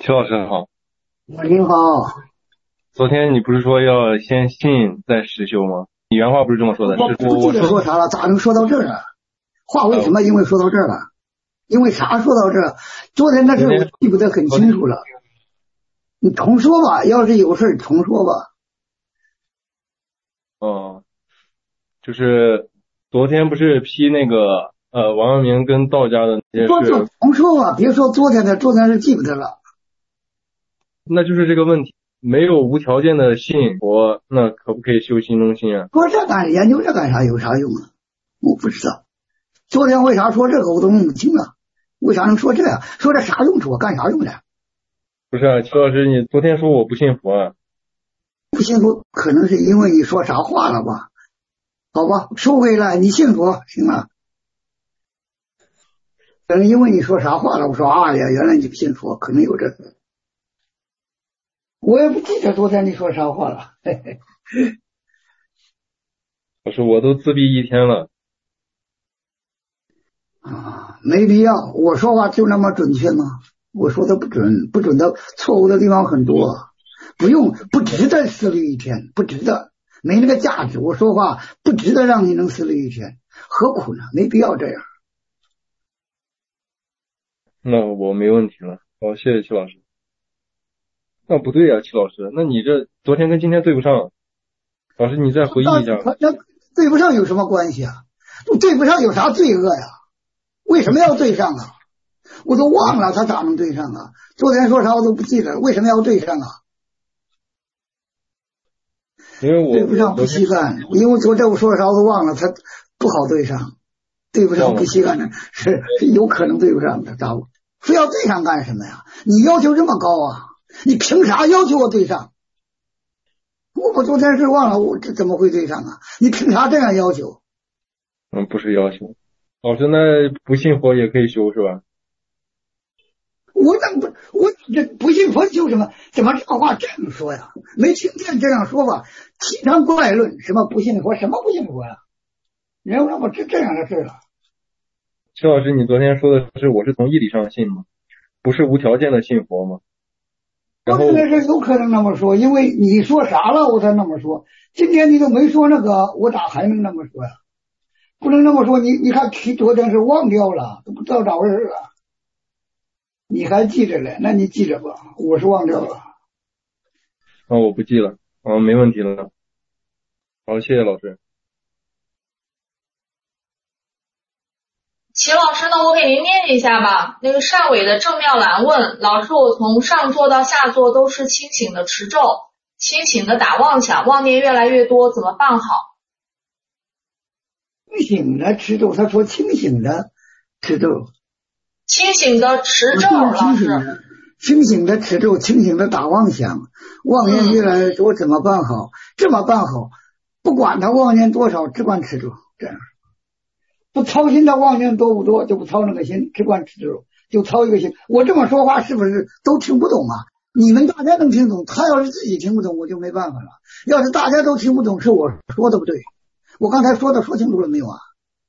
齐老师好， 您好。 昨天你不是说要先信再实修吗？你原话不是这么说的， 我不记得说啥了，咋能说到这儿了？话为什么因为说到这儿了？因为啥说到这儿？昨天那事我记不得很清楚了。你重说吧，要是有事重说吧。 就是昨天不是批那个王阳明跟道家的那些事， 重说吧，别说昨天的，昨天是记不得了。 那就是这个问题，没有无条件的信佛，那可不可以修心中信啊？ 说这干研究这干啥？有啥用啊？我不知道。昨天为啥说这个我都弄不清了，为啥能说这样？说这啥用处？干啥用的？ 不是啊，齐老师，你昨天说我不信佛啊？ 不信佛可能是因为你说啥话了吧？好吧，收回来，你信佛行了。可能因为你说啥话了，我说啊呀，原来你不信佛，可能有这个。我也不记得昨天你说啥话了。嘿嘿。 老师，我都自闭一天了。 没必要，我说话就那么准确吗？我说的不准，不准的错误的地方很多，不值得思虑一天，不值得，没那个价值。我说话不值得让你能思虑一天，何苦呢？没必要这样。 那我没问题了，好，谢谢齐老师。那不对呀，齐老师，那你这昨天跟今天对不上。老师，你再回忆一下。 那对不上有什么关系啊？对不上有啥罪恶呀？为什么要对上啊？我都忘了他咋能对上啊？昨天说啥我都不记得，为什么要对上啊？ 因为我对不上不稀罕，因为昨天我说啥我都忘了，他不好对上，对不上不稀罕的是有可能对不上的，咋不？非要对上干什么呀？你要求这么高啊？你凭啥要求我对上？我昨天是忘了，我这怎么会对上啊？你凭啥这样要求？ 不是要求。老师，那不信佛也可以修是吧？ 我这不信佛修什么？怎么这话这样说呀？没听见这样说法，提倡怪论，什么不信佛，什么不信佛呀？人让我这样的事了。 齐老师，你昨天说的是我是从义理上信吗？不是无条件的信佛吗？然后那是有可能那么说，因为你说啥了我才那么说。今天你都没说那个，我咋还能那么说呀？不能那么说，你看提昨天是忘掉了，都不知道咋回事了。你还记着嘞？那你记着吧，我是忘掉了。 我不记了，没问题了。好，谢谢老师。 齐老师，那我给您念一下吧。那个善伟的正妙兰问老师，我从上座到下座都是清醒的持咒，清醒的打妄想，妄念越来越多，怎么办好？ 清醒的持咒，他说清醒的持咒， 清醒的持咒，老师， 清醒的持咒，清醒的打妄想，妄念越来越多，怎么办好？这么办好，不管他妄念多少，只管持咒，这样。不操心他妄念多不多，就不操那个心，只管持咒，就操一个心。我这么说话是不是都听不懂啊？你们大家能听懂，他要是自己听不懂，我就没办法了。要是大家都听不懂，是我说的不对。我刚才说清楚了没有啊？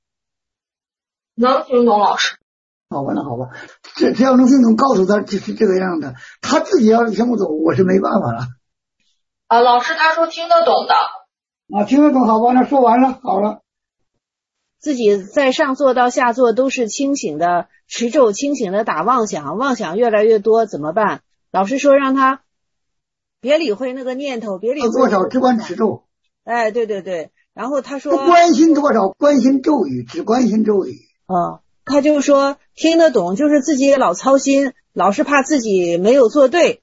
能听懂，老师。 好吧，那好吧，只要能听懂，告诉他这是这个样的，他自己要是听不懂，我是没办法了。 老师他说听得懂的。 听得懂，好吧，那说完了，好了。 自己在上座到下座都是清醒的持咒，清醒的打妄想，妄想越来越多怎么办？老师说让他别理会那个念头，别理会多少只管持咒。 哎，对对对。然后他说不关心多少，关心咒语，只关心咒语。 他就说听得懂，就是自己老操心，老是怕自己没有做对。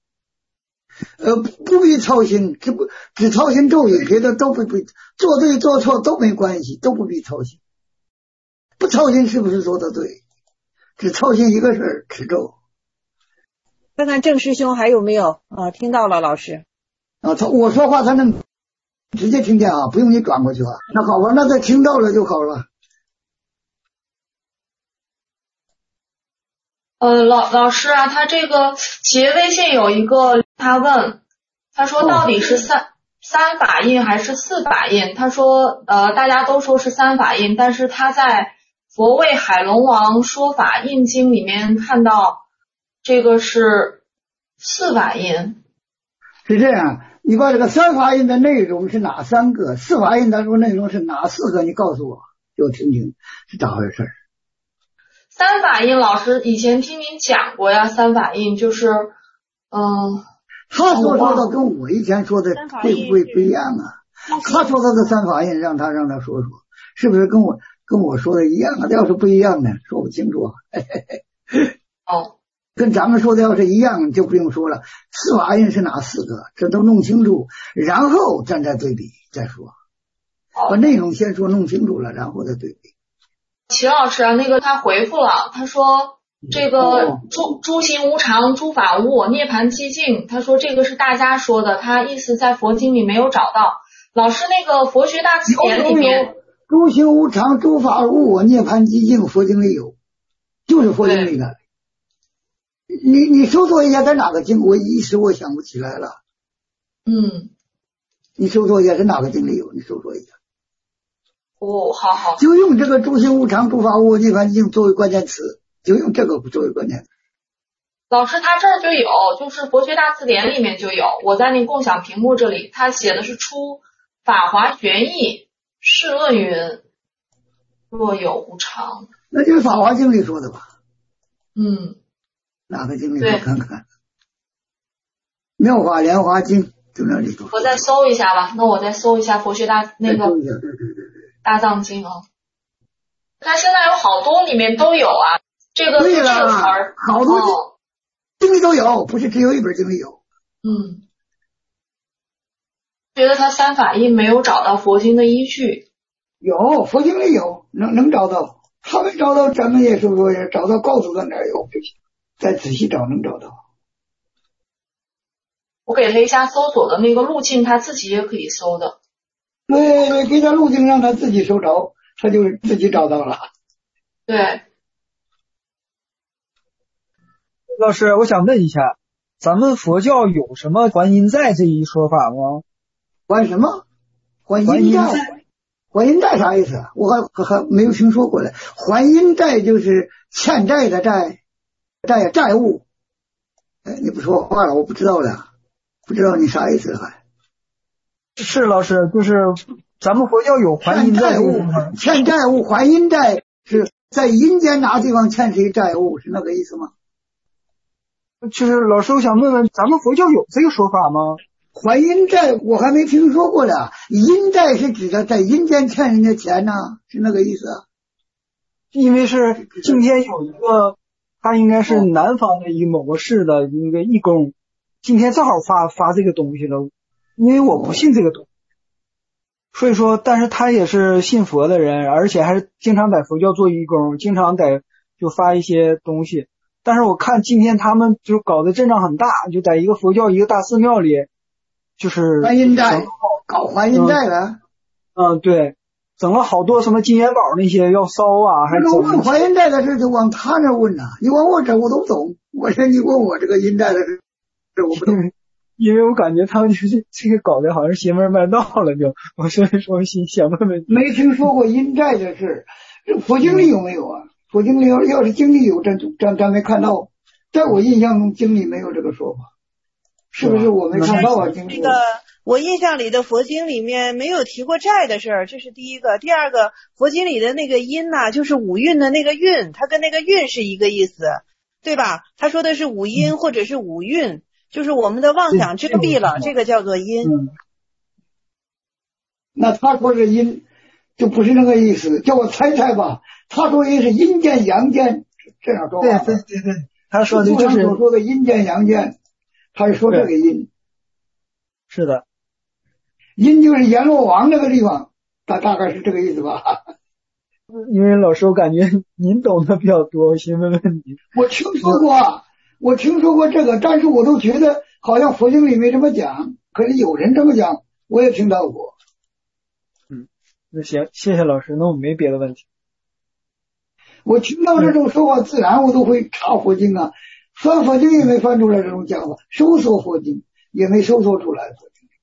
不必操心，只操心咒语，别的都不必，做对做错都没关系，都不必操心。不操心是不是做的对？只操心一个事儿，持咒。 看看郑师兄还有没有听到了，老师。 我说话他能直接听见啊，不用你转过去啊。那好吧，那他听到了就好了。 老师啊，他这个企业微信有一个，他问，他说到底是三法印还是四法印？他说大家都说是三法印，但是他在佛为海龙王说法印经里面看到这个是 4法印。 是这样，你把这个3法印的内容是哪3个，4法印当中内容是哪4个，你告诉我，给我听听是咋回事。 3法印老师以前听您讲过呀，3法印就是他所说的跟我以前说的会不会不一样啊？他说的3法印让他说说，是不是跟我说的一样啊？要是不一样呢，说不清楚啊。跟咱们说的要是一样就不用说了。4法印是哪4个，这都弄清楚，然后咱再对比再说。把内容先说弄清楚了，然后再对比。 齐老师啊，那个他回复了，他说这个诸行无常，诸法无我，涅槃寂静。他说这个是大家说的，他意思在佛经里没有找到。老师那个佛学大辞典里面， 诸行无常，诸法无我，涅槃寂静，佛经里有，就是佛经里的。你搜索一下在哪个经，我一时我想不起来了。你搜索一下在哪个经里有，你搜索一下。 好， 就用这个诸行无常，诸法无我，涅槃寂静作为关键词，就用这个作为关键词。 老师他这儿就有，就是佛学大辞典里面就有，我在那共享屏幕这里，他写的是出法华玄义释论云，若有无常。 那就是法华经里说的吧？哪个经里我看看？妙法莲华经就那里头。 我再搜一下吧，那我再搜一下佛学大那个大藏经啊。它现在有好多里面都有啊，这个词儿好多经里都有，不是只有一本经里有。 觉得他3法印没有找到佛经的依据。 有，佛经里有，能找到。他们找到，咱们也是说找到，告诉他哪儿有就行，再仔细找能找到。 我给他一下搜索的那个路径，他自己也可以搜的。 对，给他路径让他自己搜着，他就自己找到了。 对。 老师，我想问一下，咱们佛教有什么还阴债这一说法吗？ 还什么？还阴债？还阴债啥意思？我还没有听说过嘞。还阴债就是欠债的债务。你不说话了，我不知道了，不知道你啥意思还。 是老师，就是咱们佛教有还阴债务吗？ 欠债务还阴债是在阴间哪地方欠谁债务，是那个意思吗？ 就是老师，我想问问，咱们佛教有这个说法吗？ 还阴债我还没听说过了，阴债是指的在阴间欠人家钱呢，是那个意思啊？ 因为是今天有一个，他应该是南方的一某个市的一个义工，今天正好发这个东西了，因为我不信这个东西，所以说，但是他也是信佛的人，而且还是经常在佛教做义工，经常在就发一些东西。但是我看今天他们就搞得阵仗很大，就在一个佛教一个大寺庙里，就是还阴债，搞还阴债了。 对，整了好多什么金元宝那些要烧啊，还是问还阴债的事就往他那问呐，你往我这我都懂，我说你问我这个阴债的事，这我不懂。 因为我感觉他们就是这个搞得好像邪门歪道了，就我所以说想问问， 没听说过阴债的事，这佛经里有没有啊？佛经里要是经里有，咱没看到，在我印象中经里没有这个说法，是不是我没看到啊？经里我印象里的佛经里面没有提过债的事儿，这是第一个。第二个，佛经里的那个阴呐，就是五蕴的那个蕴，它跟那个蕴是一个意思，对吧？他说的是五阴或者是五蕴，就是我们的妄想遮蔽了，这个叫做阴。 那他说是阴，就不是那个意思，叫我猜猜吧。他说的是阴间阳间，这样说话。 对，他说的就是所说的阴间阳间，他是说这个阴。 是的， 阴就是阎罗王那个地方，大概是这个意思吧。 因为老师我感觉您懂得比较多，我先问问你。 我听说过这个，但是我都觉得好像佛经里没这么讲，可是有人这么讲，我也听到过。 那行，谢谢老师，那我没别的问题。 我听到这种说法，自然我都会查佛经啊，翻佛经也没翻出来这种讲法，搜索佛经也没搜索出来。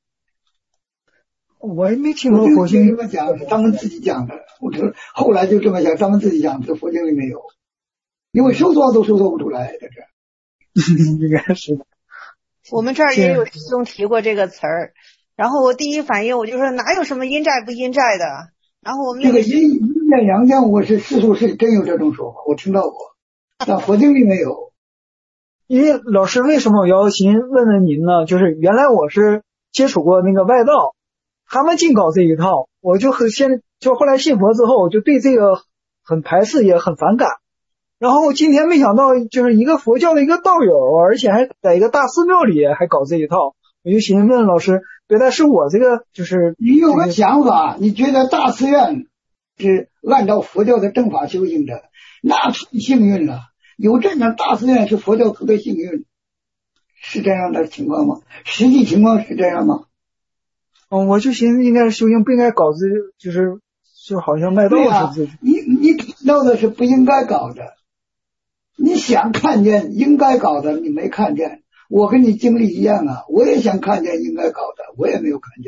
我也没听过佛经这么讲，是他们自己讲的。我后来就这么想，他们自己讲，这佛经里没有，因为搜索都搜索不出来，在这。 应该是的。 我们这儿也有师兄提过这个词儿，然后我第一反应我就说哪有什么阴债不阴债的，然后我们这个阴间阳间，我是世俗是真有这种说法，我听到过，但佛经里没有。 因为老师为什么我要问问您呢？就是原来我是接触过那个外道，他们净搞这一套，我就后来信佛之后，我就对这个很排斥，也很反感。然后今天没想到，就是一个佛教的一个道友，而且还在一个大寺庙里还搞这一套，我就寻思问老师，原来是我这个就是你有个想法，你觉得大寺院是按照佛教的正法修行的，那太幸运了。有这样大寺院是佛教特别幸运，是这样的情况吗？实际情况是这样吗？ 我就寻思应该是修行不应该搞就好像卖道似的。 你看到的是不应该搞的，你想看见应该搞的，你没看见。我跟你经历一样啊，我也想看见应该搞的，我也没有看见。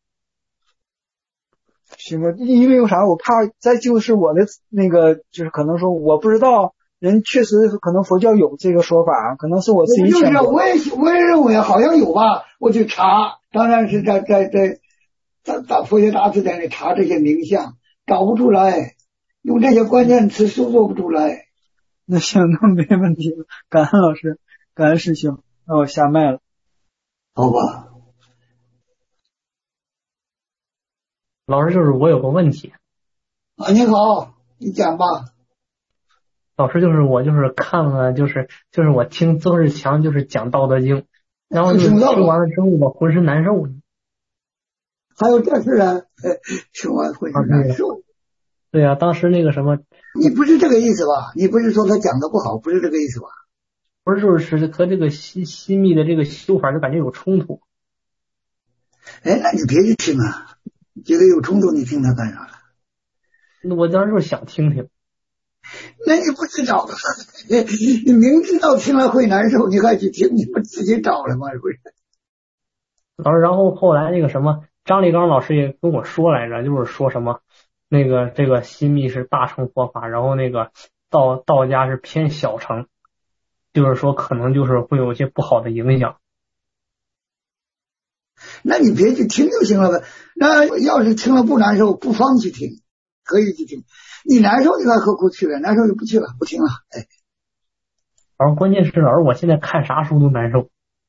行吧，因为有啥？我怕再就是我的那个，就是可能说我不知道。人确实可能佛教有这个说法，可能是我自己想的。 我也认为好像有吧，我去查，当然是在佛学大字典里查这些名相，找不出来，用这些关键词搜索不出来。 那行，那没问题了，感恩老师，感恩师兄，那我下麦了。 好吧。 老师，就是我有个问题。 你好，你讲吧。 老师，就是我看了就是我听曾仕强讲道德经，然后听完了之后我浑身难受。 还有这事啊？听完浑身难受。 对啊，当时那个什么， 你不是这个意思吧？你不是说他讲的不好，不是这个意思吧？ 不是，就是和这个西密的这个修法就感觉有冲突。 那你别去听啊，觉得有冲突你听他干啥了？ 我当时就是想听听。 那你不去找了？你明知道听了会难受，你还去听？你不自己找了吗？是不是？ 老师，然后后来那个什么张立刚老师也跟我说来着，就是说什么那个这个西密是大乘佛法，然后那个道家是偏小乘，就是说可能就是会有一些不好的影响。 那你别去听就行了呗。那要是听了不难受，不妨去听，可以去听。你难受，你还何苦去了？难受就不去了，不听了。 然后关键是老师，我现在看啥书都难受。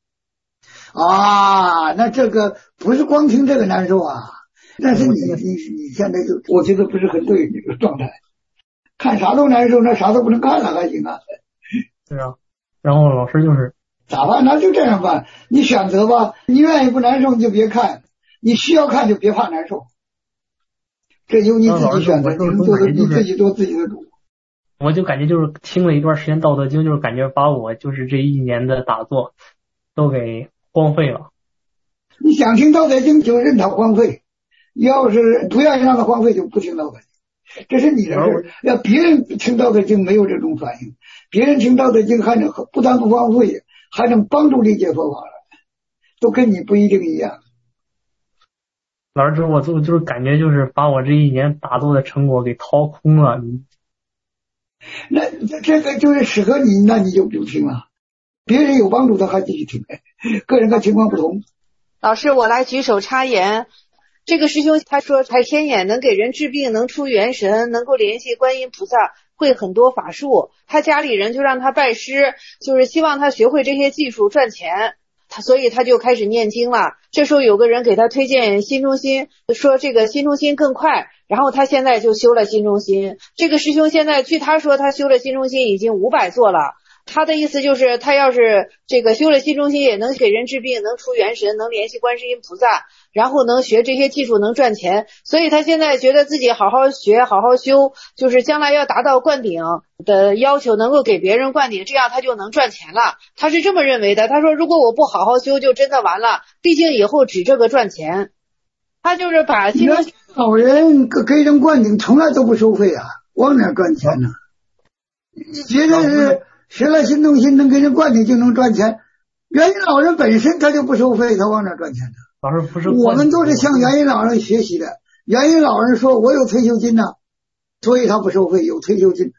那这个不是光听这个难受啊，但是你现在就我觉得不是很对你这个状态，看啥都难受，那啥都不能看了还行啊。 对啊，然后老师就是咋办？那就这样办，你选择吧，你愿意不难受你就别看，你需要看就别怕难受。这由你自己选择，你自己做自己的主。 我就感觉就是听了一段时间《道德经》，就是感觉把我就是这一年的打坐都给荒废了。 你想听《道德经》就任它荒废，要是不愿意让它荒废就不听《道德经》，这是你的事。要别人听《道德经》没有这种反应，别人听《道德经》还能不但不荒废，还能帮助理解佛法了，都跟你不一定一样。 老师，我就是感觉就是把我这一年打坐的成果给掏空了。 那这个就是适合你，那你就不听了。别人有帮助的还继续听，个人的情况不同。 老师，我来举手插言。这个师兄他说开天眼能给人治病，能出元神，能够联系观音菩萨，会很多法术。他家里人就让他拜师，就是希望他学会这些技术赚钱。所以他就开始念经了。这时候有个人给他推荐心中心，说这个心中心更快，然后他现在就修了心中心。这个师兄现在据他说他修了心中心已经500座了。他的意思就是他要是这个修了心中心也能给人治病，能出元神，能联系观世音菩萨，然后能学这些技术能赚钱。所以他现在觉得自己好好学好好修，就是将来要达到灌顶的要求，能够给别人灌顶，这样他就能赚钱了。他是这么认为的。他说如果我不好好修就真的完了，毕竟以后指这个赚钱。他就是把心中心老人给人灌顶从来都不收费啊，往哪赚钱呢？你觉得是学了心动心能给人灌顶就能赚钱？元音老人本身他就不收费，他往哪赚钱呢？ 老师不是， 我们都是向元音老人学习的。元音老人说我有退休金呢，所以他不收费，有退休金。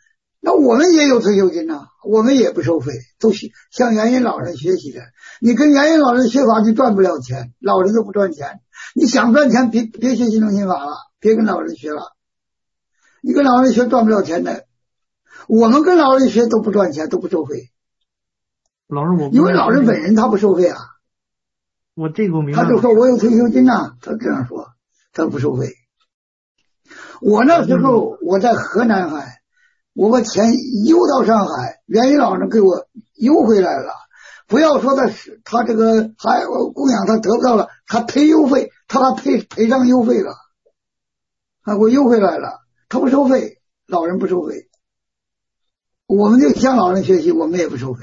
那我们也有退休金呐，我们也不收费，都向元音老人学习的。你跟元音老人学法，你赚不了钱，老人都不赚钱。你想赚钱，别学新中心法了，别跟老人学了。你跟老人学赚不了钱的，我们跟老人学都不赚钱，都不收费。 老师，我因为老人本人他不收费啊。 我这个我明白。 他就说我有退休金呐，他这样说，他不收费。我那时候我在河南海，我把钱邮到上海，元音老人给我邮回来了。不要说他这个还供养他得不到了，他赔邮费，他还赔上邮费了，给我邮回来了。他不收费，老人不收费，我们就向老人学习，我们也不收费。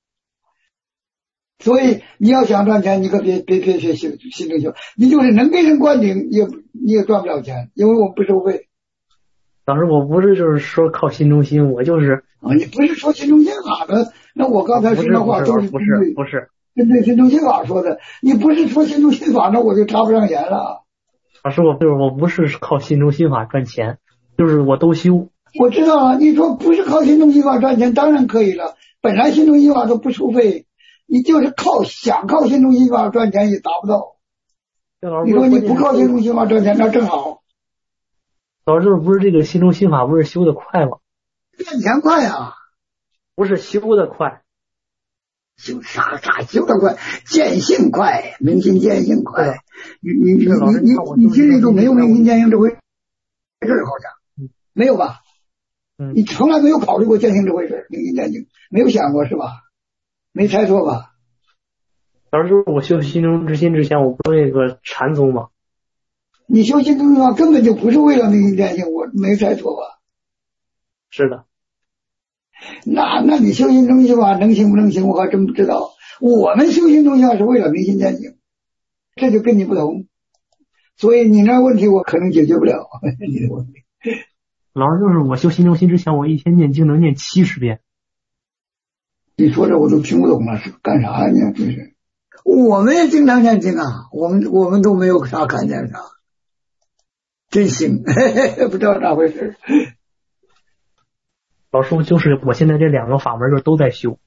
所以你要想赚钱，你可别学新中心，你就是能给人灌顶，你也赚不了钱，因为我们不收费。 老师，我不是就是说靠新中心，我就是你不是说新中心法的，那我刚才说的话都是不是针对新中心法说的。你不是说新中心法，那我就插不上言了。 老师，我不是靠新中心法赚钱，就是我都修。 我知道了，你说不是靠新中心法赚钱，当然可以了。本来新中心法都不收费，你就是想靠新中心法赚钱也达不到。你说你不靠新中心法赚钱，那正好。 老师，不是这个新中心法不是修得快吗？ 赚钱快啊！ 不是修得快， 修啥修得快？见性快，明心见性快。你心里都没有明心见性这回事，好像没有吧？你从来没有考虑过见性这回事，明心见性没有想过是吧？没猜错吧？ 老师，我修心中之心之前，我不是那个禅宗吗？ 你修心中之法根本就不是为了明心见性，我没猜错吧？ 是的。 那你修心中心法能行不能行，我还真不知道。我们修心中心法是为了明心见性，这就跟你不同。所以你那问题我可能解决不了你的问题。 老师，就是我修心中心之前，我一天念经能念70遍。 你说这我都听不懂了，是干啥呀？你这是？我们也经常念经啊，我们都没有啥看见啥，真行，不知道咋回事。 老师，就是我现在这2个法门就都在修。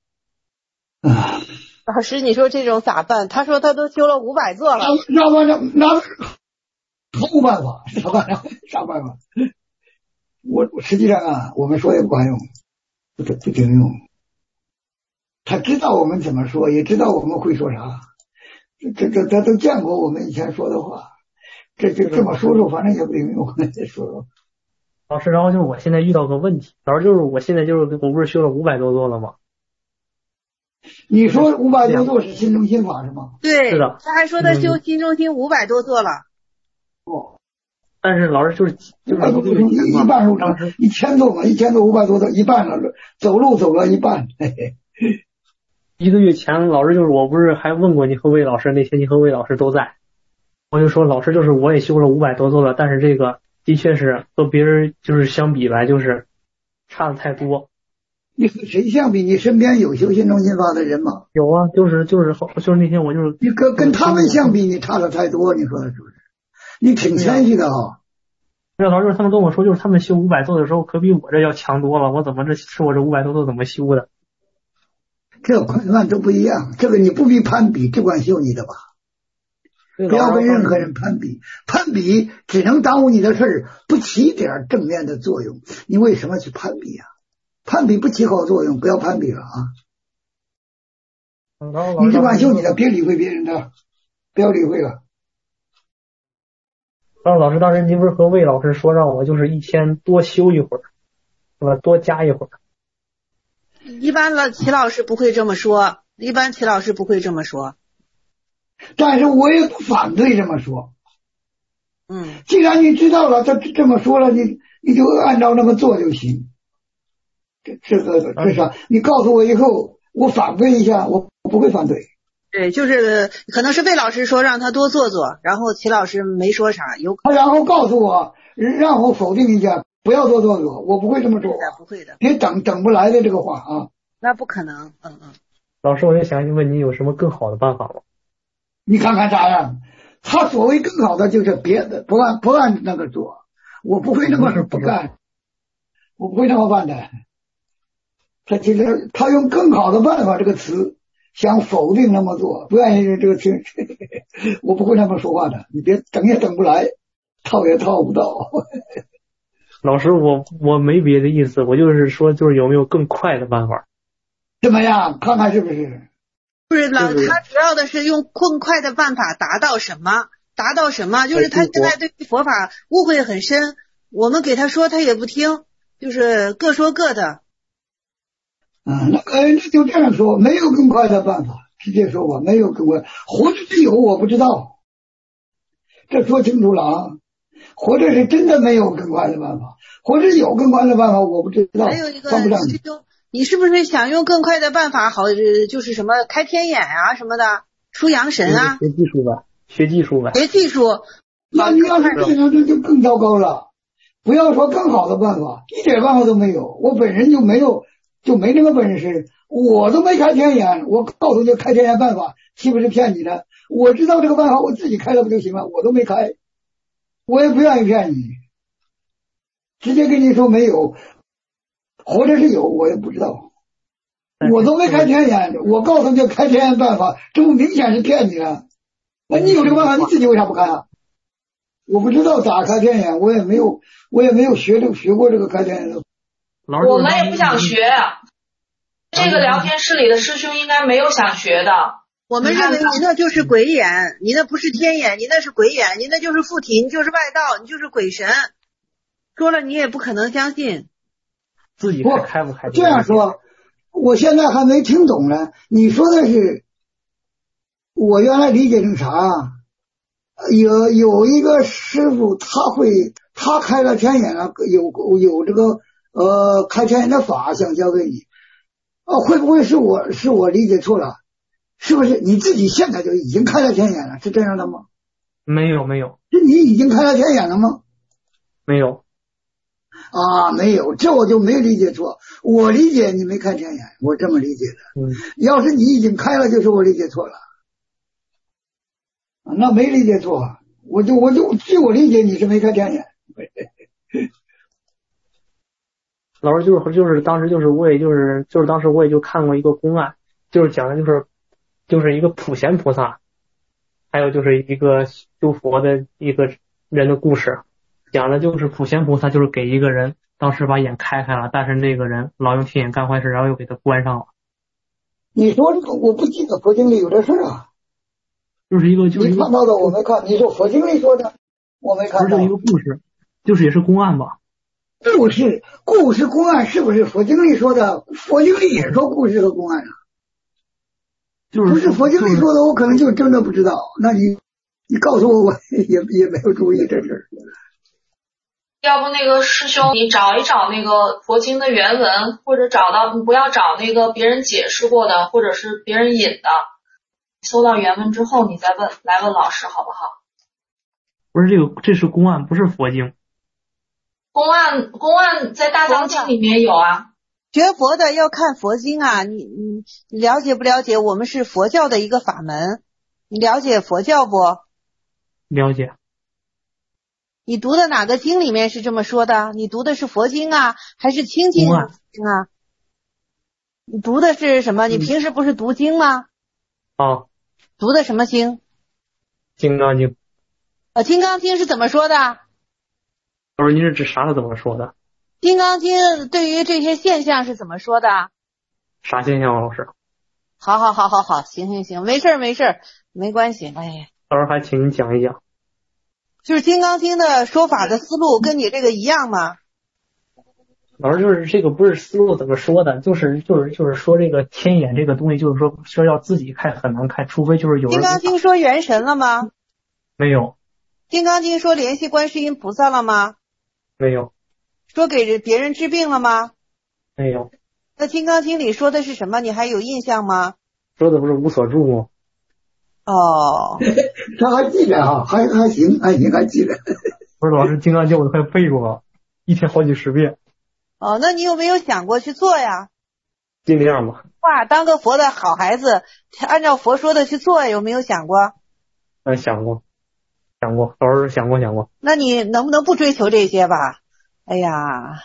老师，你说这种咋办？他说他都修了500座了。 那毫无办法，啥办法？我实际上啊，我们说也不管用，不顶用。他知道我们怎么说，也知道我们会说啥，他都见过我们以前说的话，这么说，反正也不顶用，说。 老师，然后就是我现在遇到个问题，老师，就是我现在就是我不是修了500多座了吗？ 你说500多座是新中心法是吗？ 对， 是的。 他还说他修新中心500多座了。 但是老师就是一半路程1000座嘛，1000座500多座一半了，走路走了一半。 1个月前，老师就是我不是还问过你和魏老师，那天你和魏老师都在，我就说老师就是我也修了500多座了，但是这个的确是和别人就是相比来就是差的太多。 你和谁相比？你身边有修新中心法的人吗？ 有啊，就是那天我就是你跟他们相比，你差的太多，你说是不是？你挺谦虚的啊。 那老师他们跟我说，就是他们修500座的时候，可比我这要强多了。我怎么我这500多座怎么修的？ 这困难都不一样，这个你不必攀比，只管修你的吧。不要跟任何人攀比，攀比只能耽误你的事儿，不起点正面的作用。你为什么去攀比呀？攀比不起好作用，不要攀比了啊！你只管修你的，别理会别人的，不要理会了。 老师，当时您不是和魏老师说让我就是一天多修一会儿，是吧？多加一会儿。 一般齐老师不会这么说，齐老师不会这么说。 但是我也不反对这么说。既然你知道了，他这么说了，你就按照那么做就行。这啥？你告诉我以后，我反对一下，我不会反对。 对，就是可能是魏老师说让他多做做，然后齐老师没说啥，有可能。 然后告诉我，让我否定一下，不要多做做，我不会这么做。 不会的。 别等不来的这个话啊。 那不可能。 老师，我就想问你有什么更好的办法吗？ 你看看咋样？他所谓更好的就是别的，不按那个做，我不会那么不干。 我不会那么办的。他其实他用更好的办法这个词想否定那么做，不愿意这个听，我不会那么说话的，你别等也等不来，套也套不到。 老师，我没别的意思，我就是说，就是有没有更快的办法？ 怎么样？看看是不是？ 不是他主要的是用更快的办法达到什么？就是他现在对佛法误会很深，我们给他说他也不听，就是各说各的。 那就这样说，没有更快的办法，直接说吧，没有更快。活着是有，我不知道，这说清楚了啊。活着是真的没有更快的办法，活着有更快的办法，我不知道。 还有一个师兄，你是不是想用更快的办法就是什么开天眼啊什么的，出阳神啊？ 学技术呗。 那你要是这样，这就更糟糕了。不要说更好的办法，一点办法都没有。我本人就没这个本事，我都没开天眼，我告诉你开天眼办法，岂不是骗你的？我知道这个办法，我自己开了不就行了？我都没开，我也不愿意骗你，直接跟你说没有，活着是有，我也不知道，我都没开天眼，我告诉你开天眼办法，这不明显是骗你了？那你有这个办法，你自己为啥不开啊？我不知道咋开天眼，我也没有学过这个开天眼的。 我们也不想学，这个聊天室里的师兄应该没有想学的。 我们认为您那就是鬼眼，您那不是天眼，您那是鬼眼，您那就是附体，你就是外道，你就是鬼神。说了你也不可能相信。 自己开不开？ 这样说，我现在还没听懂呢。你说的是，我原来理解成啥啊？有一个师傅，他开了天眼了，有这个开天眼的法想教给你。会不会是我理解错了？是不是你自己现在就已经开了天眼了？是这样的吗？ 没有。 是你已经开了天眼了吗？ 没有。 没有，这我就没理解错。我理解你没开天眼，我这么理解的。要是你已经开了，就是我理解错了。那没理解错，我就据我理解你是没开天眼。 老师就是当时我也就看过一个公案，就是讲的就是一个普贤菩萨，还有就是一个修佛的一个人的故事，讲的就是普贤菩萨就是给一个人当时把眼开了，但是那个人老用天眼干坏事，然后又给他关上了。 你说这个我不记得佛经里有这事啊。 就是一个你看到的我没看，你说佛经里说的我没看到。 不是一个故事，就是也是公案吧？ 故事公案是不是佛经里说的？佛经里也说故事和公案啊。 就是不是佛经里说的，我可能就真的不知道。那你告诉我也没有注意这事儿。 要不那个师兄，你找一找那个佛经的原文，或者你不要找那个别人解释过的，或者是别人引的。搜到原文之后，你再来问老师好不好？ 不是这是公案，不是佛经。 公案在大藏经里面有啊。 学佛的要看佛经啊，你了解不了解？我们是佛教的一个法门，你了解佛教不？ 了解。 你读的哪个经里面是这么说的？你读的是佛经啊，还是清净经啊？你读的是什么？你平时不是读经吗？读的什么经？ 金刚经。 金刚经是怎么说的？ 不是，您是指啥是怎么说的？ 金刚经对于这些现象是怎么说的？ 啥现象，老师？ 好，行，没事，没关系。哎， 到时候还请您讲一讲。 就是金刚经的说法的思路跟你这个一样吗？ 老师，就是这个不是思路怎么说的，就是说这个天眼这个东西，就是说要自己开很难开，除非就是有人。 金刚经说元神了吗？ 没有。 金刚经说联系观世音菩萨了吗？ 没有。 说给别人治病了吗？ 没有。 那金刚经里说的是什么？你还有印象吗？ 说的不是无所住吗？ 他还记得啊，还行，还记得。 不是，老师，金刚经我都快背过了，一天好几十遍。 那你有没有想过去做呀？ 尽量吧。 当个佛的好孩子，按照佛说的去做，有没有想过？ 想过，老师想过。 那你能不能不追求这些吧？哎呀，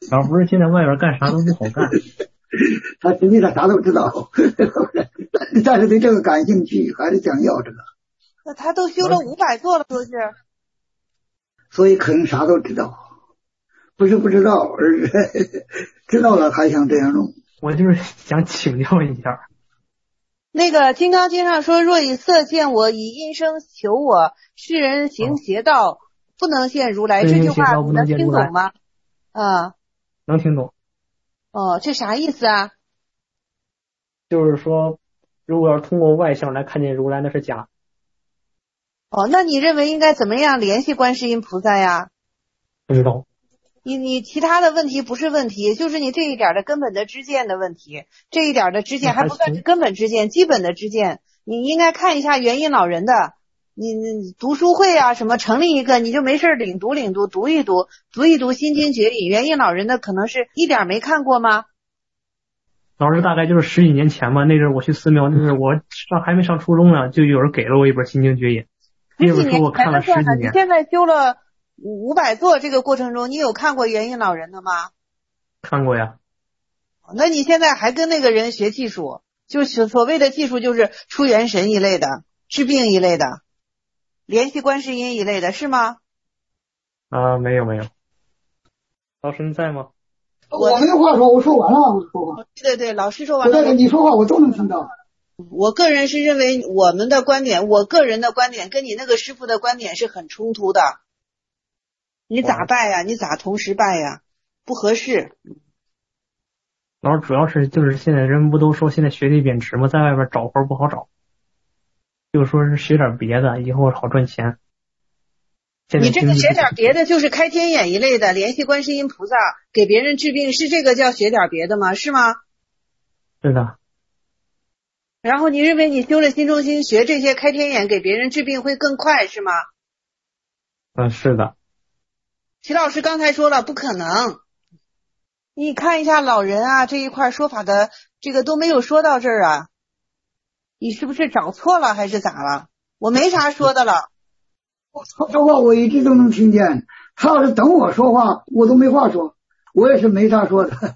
老不是现在外边干啥都不好干。 他实际上啥都知道，但是对这个感兴趣，还是想要这个。 那他都修了500座了，说是。 所以可能啥都知道，不是不知道，而是知道了还想这样弄。 我就是想请教一下。 那个《金刚经》上说，若以色见我，以音声求我，世人行邪道，不能见如来。这句话你能听懂吗？啊， 能听懂。 哦，这啥意思啊？ 就是说，如果要通过外相来看见如来，那是假。 哦，那你认为应该怎么样联系观世音菩萨呀？ 不知道。 你其他的问题不是问题，就是你这一点的根本的知见的问题，这一点的知见还不算是根本知见，基本的知见，你应该看一下元音老人的，你读书会啊什么成立一个，你就没事领读读一读心经绝引，元音老人的可能是一点没看过吗？ 老师大概就是10几年前吧，那阵我去寺庙，那阵我还没上初中呢，就有人给了我一本心经绝引，那本书我看了10几年。 你现在修了500座这个过程中，你有看过元音老人的吗？ 看过呀。 那你现在还跟那个人学技术，就是所谓的技术就是出元神一类的，治病一类的，联系观世音一类的，是吗？ 没有。老师你在吗？ 我没话说，我说完了，我说话。 对，老师说完了。 你说话我都能听到。 我个人是认为我们的观点，我个人的观点跟你那个师傅的观点是很冲突的。你咋拜呀？你咋同时拜呀？不合适。 老师主要是就是现在人不都说现在学历贬值吗？在外边找活不好找，就说是学点别的，以后好赚钱。 你这个学点别的就是开天眼一类的，联系观世音菩萨给别人治病，是这个叫学点别的吗？是吗？ 是的。 然后你认为你修了心中心学这些开天眼给别人治病会更快是吗？ 是的。 齐老师刚才说了不可能，你看一下老人啊这一块说法的这个都没有说到这儿啊，你是不是找错了还是咋了？我没啥说的了。 他说话我一直都能听见，他要是等我说话我都没话说，我也是没啥说的。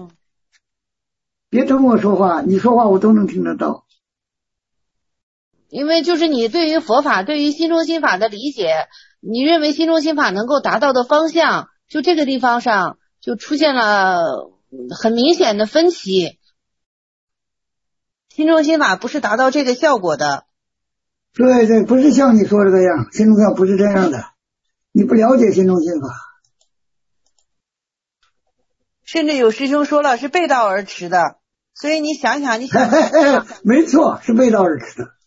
别等我说话，你说话我都能听得到。 因为就是你对于佛法对于心中心法的理解，你认为心中心法能够达到的方向，就这个地方上就出现了很明显的分歧，心中心法不是达到这个效果的。 对，不是像你说这个样，心中心法不是这样的，你不了解心中心法。 甚至有师兄说了是背道而驰的，所以你想想没错，是背道而驰的。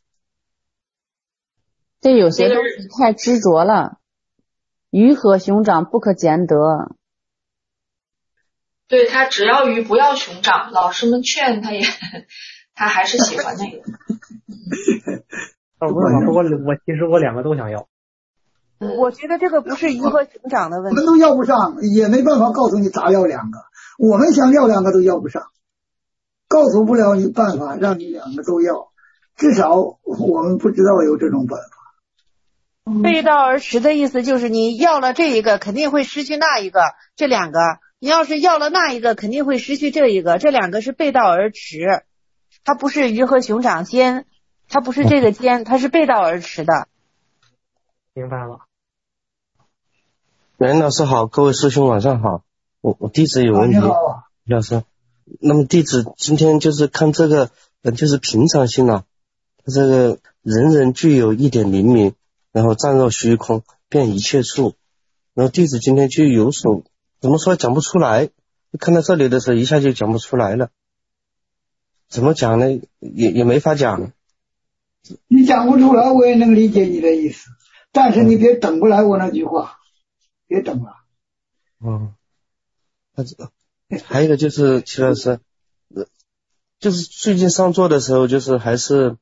这有些东西太执着了，鱼和熊掌不可兼得。 对，他只要鱼不要熊掌，老师们劝他还是喜欢那个。 不是老师，其实我2个都想要。 我觉得这个不是鱼和熊掌的问题。 我们都要不上，也没办法告诉你咋要2个，我们想要2个都要不上，告诉不了你办法让你2个都要，至少我们不知道有这种办法。 背道而驰的意思就是你要了这一个肯定会失去那一个，这2个你要是要了那一个肯定会失去这一个，这2个是背道而驰，它不是鱼和熊掌兼，它不是这个兼，它是背道而驰的。 明白了。 袁老师好，各位师兄晚上好，我弟子有问题。 你好， 老师，那么弟子今天就是看这个就是平常心啊，这个人人具有一点灵明，然后暂若虚空，遍一切处。然后弟子今天就有所怎么说讲不出来，看到这里的时候一下就讲不出来了，怎么讲呢？也没法讲。 你讲不出来我也能理解你的意思，但是你别等不来我那句话，别等了。 还有一个就是齐老师，就是最近上座的时候就是还是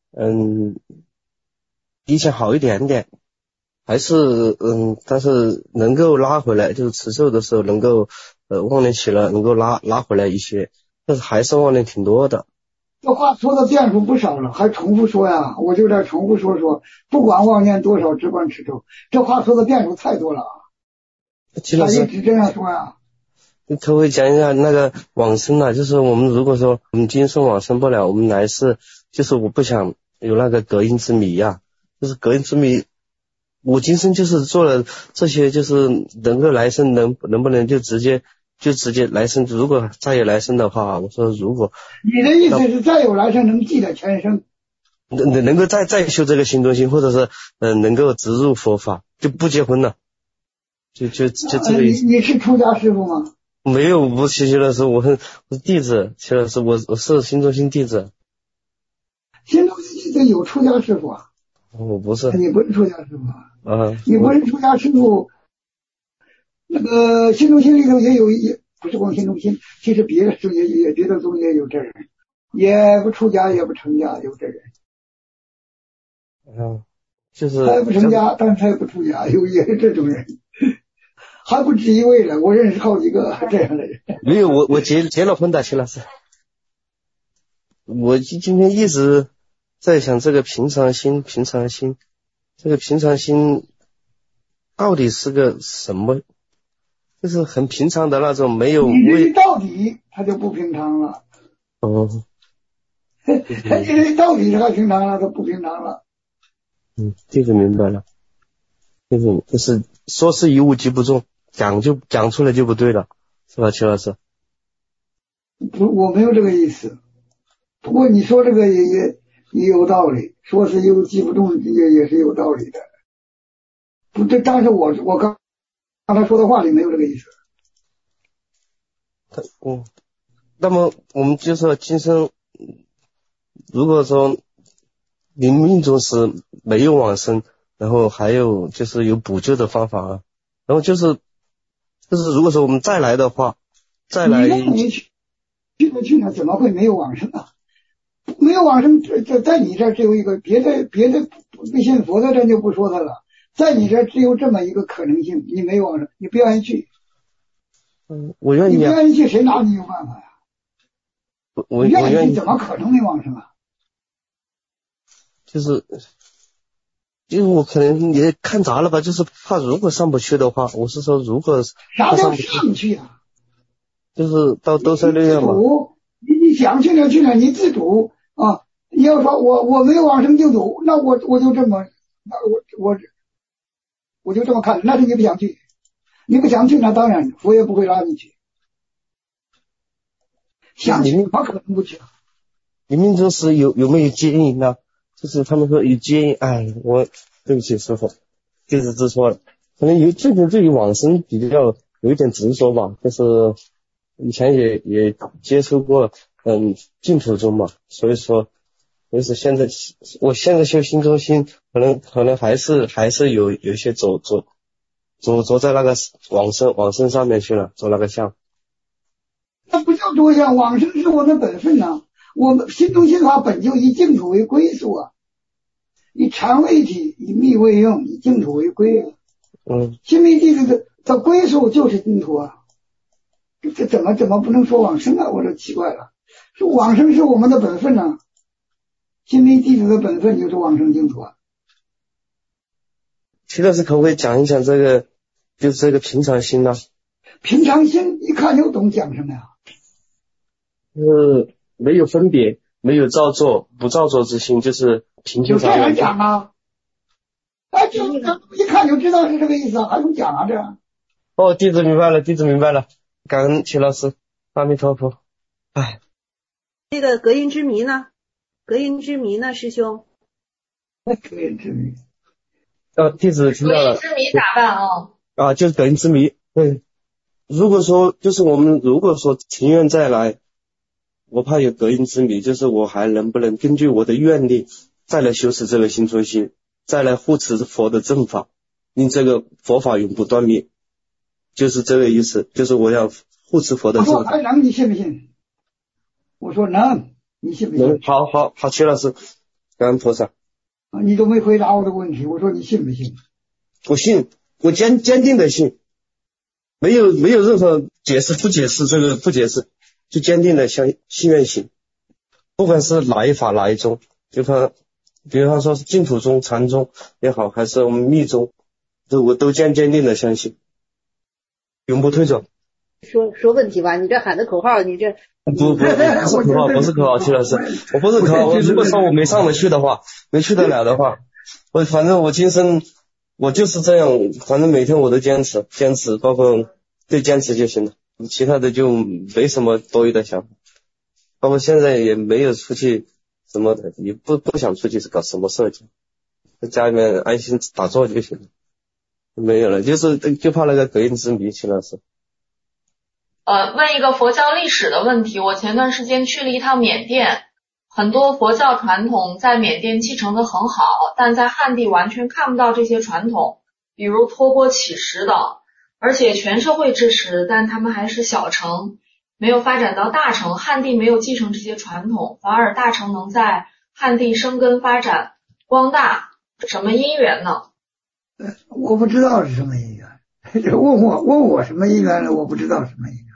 比以前好一点点，还是但是能够拉回来，就是持咒的时候能够妄念起了能够拉回来一些，但是还是妄念挺多的。 这话说的变数不少了，还重复说呀，我就在重复说，不管妄念多少只管持咒，这话说的变数太多了。 齐老师他一直这样说呀。 可不可以讲一下那个往生啊？就是我们如果说我们今生往生不了，我们来世就是我不想有那个隔音之谜呀、就是隔音之谜。我今生就是做了这些，就是能够来生能不能就直接来生？如果再有来生的话，我说如果你的意思是再有来生能记得前生， 能够再修这个心中心，或者是能够植入佛法，就不结婚了，就这个意思。 你是出家师傅吗？ 没有，我不是徐老师，我是弟子，徐老师，我是心中心弟子。 心中心弟子有出家师傅啊？ 我不是。 你不是出家师傅啊？你不我是出家师傅，那个心中心里头也不是光心中心，其实别的宗也别的宗也有这人，也不出家也不成家，有这人。 就是他也不成家，但是他也不出家，也是这种人，还不止一位了，我认识好几个这样的人。 没有，我结了婚的，徐老师。我今天一直在想这个平常心，这个平常心到底是个什么？就是很平常的那种，没有你到底他就不平常了。他这到底是他平常了，他不平常了。 这个明白了。就是说是一物即不中，讲出来就不对了，是吧，邱老师？ 不，我没有这个意思。不过你说这个也有道理，说是一物即不中也是有道理的。不对，但是我刚才说的话里没有这个意思。 那么我们就说今生，如果说临命终时没有往生，然后还有就是有补救的方法啊，然后就是如果说我们再来的话，再来你去哪怎么会没有往生啊？没有往生，这在你这儿只有一个，别的不信佛的人就不说他了，在你这儿只有这么一个可能性，你没有往生，你不愿意去。 我愿意啊。 你不愿意去，谁拿你有办法呀？ 我愿意去，怎么可能没往生啊？ 就是我可能也看杂了吧，就是怕如果上不去的话，我是说如果啥叫上去啊？ 就是到兜率六院嘛。 你想去哪去哪，你自主啊！你要说我没有往生就走，那我就这么，那我就这么看，那是你不想去，你不想去，那当然佛也不会拉你去。想去，他可能不去。 临命终时有没有接引呢？就是他们说有接引，我对不起师傅，就是知错了，可能最近对于往生比较有一点执着吧，就是以前也接触过净土宗嘛，所以说就是我现在修心中心，可能还是有一些走在那个往生上面去了，走那个相。 那不叫多相，往生是我们本分呐、我们心中心法本就以净土为归宿啊，以禅为体，以密为用，以净土为归。心密弟子的归宿就是净土啊，这怎么不能说往生啊？我这奇怪了，说往生是我们的本分啊，心密弟子的本分就是往生净土啊。 徐老师可不可以讲一讲这个，就是这个平常心呢？ 平常心一看就懂讲什么呀？ 没有分别，没有造作，不造作之心，就是平心常愿。讲啊，就一看就知道是这个意思，还用讲啊这？ 弟子明白了，感恩徐老师，阿弥陀佛。 这个隔音之谜呢，师兄？ 隔音之谜。 弟子听到了。 隔音之谜咋办啊？ 就是隔音之谜。如果说我们情愿再来，我怕有隔音之谜，就是我还能不能根据我的愿力再来修持这个心中心，再来护持佛的正法，令这个佛法永不断灭，就是这个意思，就是我要护持佛的正法。 我说还能，你信不信？我说能，你信不信？ 能，好，徐老师，感恩菩萨。 你都没回答我的问题，我说你信不信？ 我信，我坚定的信，没有任何解释不解释，这个不解释，就坚定的信愿行，不管是哪一法哪一宗，比方说是净土宗、禅宗也好，还是我们密宗，我都坚定的相信，永不退转。 说问题吧，你这喊的口号，你这不是口号，徐老师，我不是口号。如果说我没上得去的话，没去得了的话，反正我今生我就是这样，反正每天我都坚持，包括对坚持就行了，其他的就没什么多余的想法。包括现在也没有出去什么的，也不想出去搞什么社交，在家里面安心打坐就行了，没有了，就怕那个隔音之谜，徐老师。 问一个佛教历史的问题。我前段时间去了一趟缅甸，很多佛教传统在缅甸继承得很好，但在汉地完全看不到这些传统，比如托钵乞食等，而且全社会支持，但他们还是小城，没有发展到大城。汉地没有继承这些传统，反而大城能在汉地生根发展光大，什么因缘呢？ 我不知道是什么因缘，问我什么因缘了，我不知道什么因缘。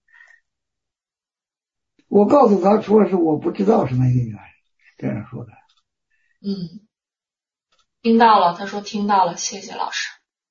我告诉他说是我不知道什么因缘，这样说的。 听到了，他说听到了，谢谢老师。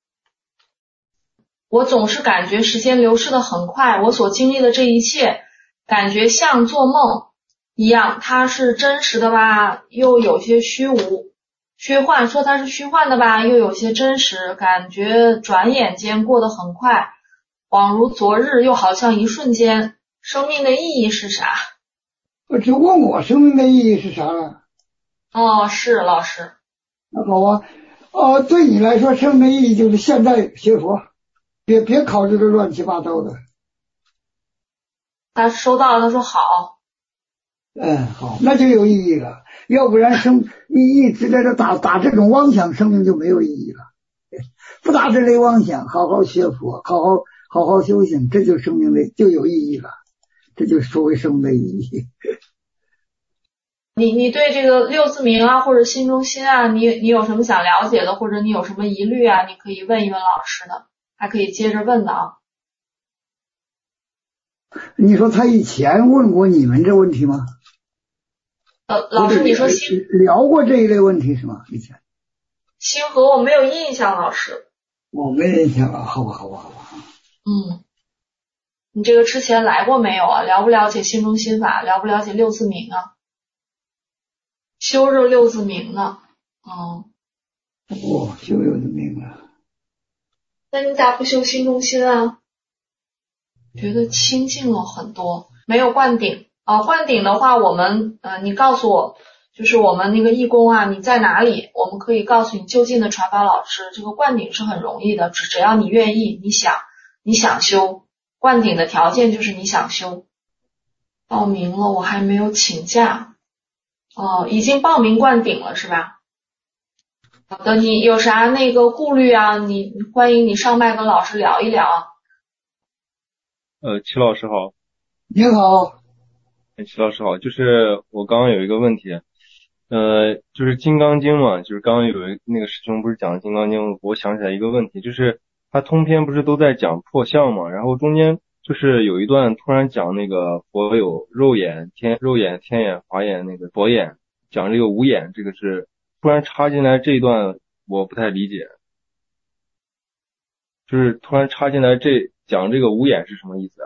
我总是感觉时间流逝得很快，我所经历的这一切感觉像做梦一样，它是真实的吧，又有些虚幻，说它是虚幻的吧，又有些真实，感觉转眼间过得很快，恍如昨日，又好像一瞬间。生命的意义是啥？ 只问我生命的意义是啥了？ 是老师。 那好啊，对你来说，生命的意义就是现在学佛，别考虑这乱七八糟的。 他收到了，他说好。 好，那就有意义了。要不然一直在这打这种妄想，生命就没有意义了。不打这类妄想，好好学佛，好好修行，这就生命的就有意义了。这就是所谓生命的意义。 你对这个六字明啊，或者心中心啊，你有什么想了解的，或者你有什么疑虑啊，你可以问一问老师的，还可以接着问的啊。 你说他以前问过你们这问题吗？ 老师，你说聊过这一类问题是吗？以前星河我没有印象，老师。 我没印象了，好吧。 你这个之前来过没有啊？了不了解心中心法？了不了解六字明啊？修着六字明呢？ 修六字明啊。 那你咋不修心中心啊？觉得清净了很多，没有灌顶灌顶的话，我们你告诉我，就是我们那个义工啊，你在哪里？我们可以告诉你就近的传法老师。这个灌顶是很容易的，只要你愿意，你想修。灌顶的条件就是你想修。报名了，我还没有请假。已经报名灌顶了是吧？好的，你有啥那个顾虑啊？你欢迎你上麦跟老师聊一聊。 齐老师好。 你好。 齐老师好，就是我刚刚有一个问题，就是《金刚经》嘛，就是刚刚有那个师兄不是讲《金刚经》，我想起来一个问题，就是他通篇不是都在讲破相嘛，然后中间就是有一段突然讲那个佛有肉眼、天眼、法眼、那个佛眼，讲这个无眼，这个是突然插进来这一段我不太理解，就是突然插进来讲这个无眼是什么意思啊？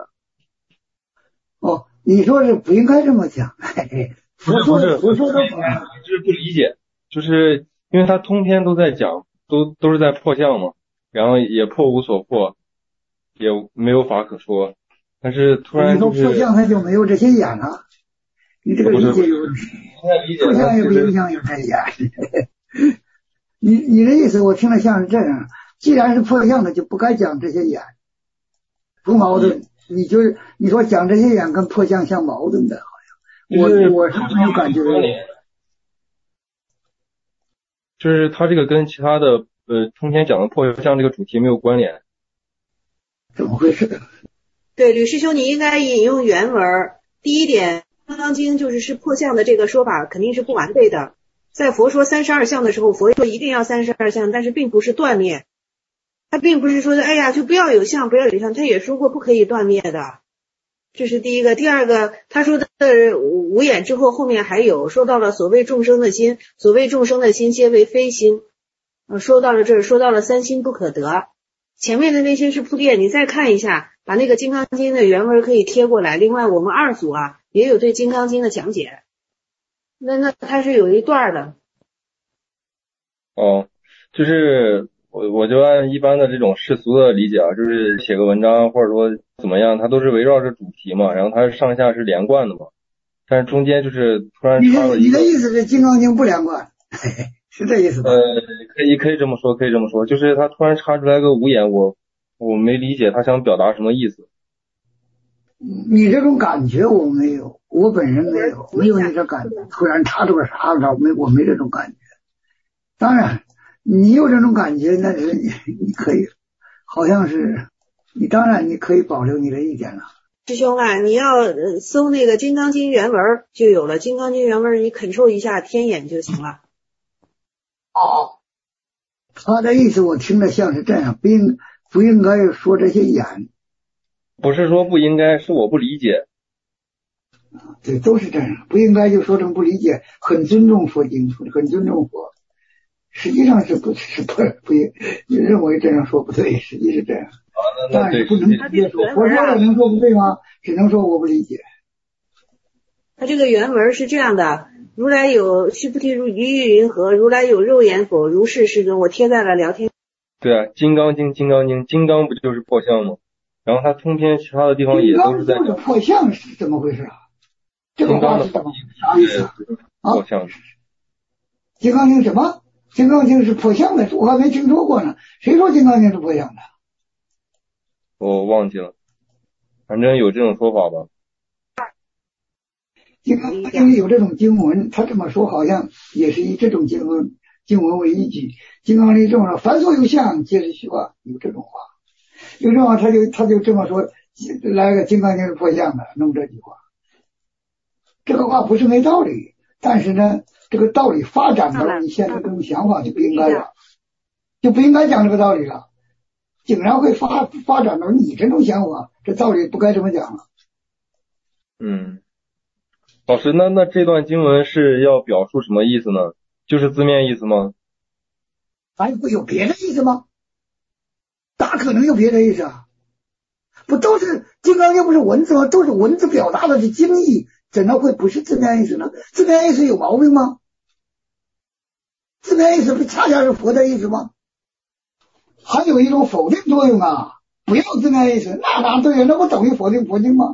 你说是不应该这么讲。 不是，就是不理解，就是因为他通篇都在讲，都是在破相嘛，然后也破无所破，也没有法可说，但是突然就是破相他就没有这些眼了，你这个理解有问题。破相也不影响有这些眼。你的意思我听了像是这样，既然是破相的，就不该讲这些眼，不矛盾。你说讲这些眼跟破相相矛盾的，好像我是没有感觉。 就是他这个跟其他的通篇讲的破相这个主题没有关联。 怎么回事？ 对，吕师兄，你应该引用原文。第一点，《金刚经》就是破相的这个说法肯定是不完备的。在佛说32相的时候，佛说一定要32相，但是并不是断灭。他并不是说哎呀就不要有相，他也说过不可以断灭的。这是第一个。第二个，他说的无眼之后，后面还有说到了所谓众生的心，所谓众生的心皆为非心。说到了这儿，说到了三心不可得。前面的那些是铺垫，你再看一下， 把那个《金刚经》的原文可以贴过来。另外我们2组啊也有对《金刚经》的讲解，那它是有一段的。 哦，就是我就按一般的这种世俗的理解啊，就是写个文章或者说怎么样，它都是围绕着主题嘛，然后它上下是连贯的嘛，但是中间就是突然插了一个。 你的意思是《金刚经》不连贯，是这意思吧？ 可以这么说，就是他突然插出来个无言，我没理解他想表达什么意思。 你这种感觉我没有，我本人没有你这感觉，突然插出个啥我没这种感觉。当然你有这种感觉，那是你可以，好像是你，当然你可以保留你的意见了。 师兄啊，你要搜那个《金刚经》原文就有了，《金刚经》原文你 Ctrl 一下天眼就行了。 哦， 他的意思我听着像是这样，不应该说这些言。 不是说不应该，是我不理解。 对，都是这样，不应该就说成不理解，很尊重佛经，很尊重佛。实际上是不认为这样说不对，实际是这样。但是不能直接说，佛说了能说不对吗？只能说我不理解。 他这个原文是这样的：如来有须菩提于意云何？如来有肉眼否？如是是尊。我贴在了聊天。 对啊，《金刚经》，金刚不就是破相吗？然后它通篇其他的地方也都是在讲破相是怎么回事啊？这个话是怎么啥意思啊？ 破相。 金刚经什么？金刚经是破相的，我还没听说过呢。谁说金刚经是破相的？ 我忘记了，反正有这种说法吧。 金刚经里有这种经文，他这么说好像也是以这种经文为依据。金刚里这么说，凡所有相，皆是虚妄，有这种话。有这种话，他就这么说，来个金刚经是破相的，弄这句话。这个话不是没道理，但是呢，这个道理发展到你现在这种想法就不应该了，就不应该讲这个道理了。竟然会发展到你这种想法，这道理不该这么讲了。 老师，那这段经文是要表述什么意思呢？就是字面意思吗？ 还会有别的意思吗？哪可能有别的意思啊？不都是金刚经不是文字吗？都是文字表达的经义，怎么会不是字面意思呢？字面意思有毛病吗？字面意思不恰恰是佛的意思吗？还有一种否定作用啊！不要字面意思，那哪对呀？那不等于否定佛经吗？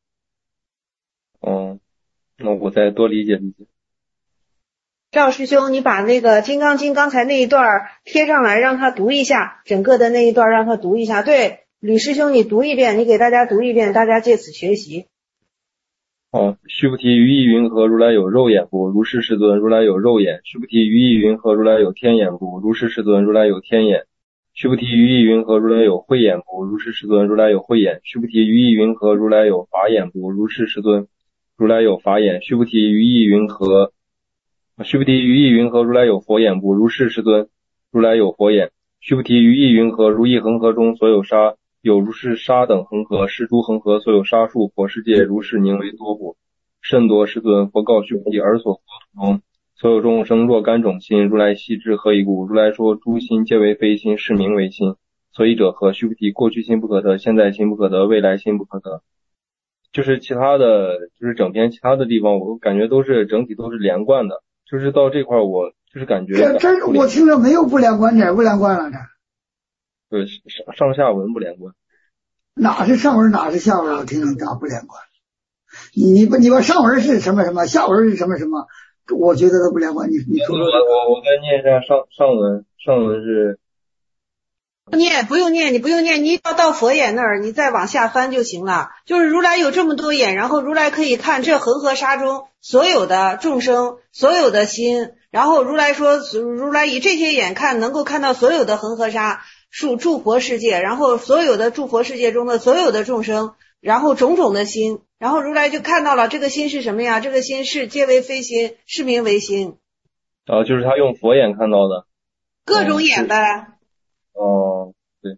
那我再多理解理解。 赵师兄，你把那个《金刚经》刚才那一段贴上来，让他读一下，整个的那一段让他读一下。对，吕师兄你读一遍，你给大家读一遍，大家借此学习。 须菩提于意云何？如来有肉眼不？如是世尊，如来有肉眼。须菩提于意云何？如来有天眼不？如是世尊，如来有天眼。须菩提于意云何？如来有慧眼不？如是世尊，如来有慧眼。须菩提于意云何？如来有法眼不？如是世尊，如来有法眼。须菩提于意云何？须菩提于意云何？如来有佛眼不？如是世尊，如来有佛眼。须菩提于意云何？如意恒河中所有沙，有如是沙等恒河，是诸恒河所有沙数，佛世界如是宁为多不？甚多世尊。佛告须菩提，尔所国土中所有众生若干种心，如来悉知何以故？如来说诸心皆为非心，是名为心。所以者何？须菩提，过去心不可得，现在心不可得，未来心不可得。就是其他的，就是整篇其他的地方，我感觉整体都是连贯的。就是到这块我就是感觉这我听着没有不连贯，哪儿不连贯了呢？ 对，上下文不连贯。 哪是上文哪是下文？我听着咋不连贯？你把上文是什么什么，下文是什么什么，我觉得都不连贯。你说说。 我再念一下上文是。 不用念，你不用念，你要到佛眼那儿，你再往下翻就行了。就是如来有这么多眼，然后如来可以看这恒河沙中所有的众生，所有的心，然后如来说，如来以这些眼看，能够看到所有的恒河沙数诸佛世界，然后所有的诸佛世界中的所有的众生，然后种种的心，然后如来就看到了这个心是什么呀？这个心是皆为非心，是名为心。 就是他用佛眼看到的。 各种眼呗。 对，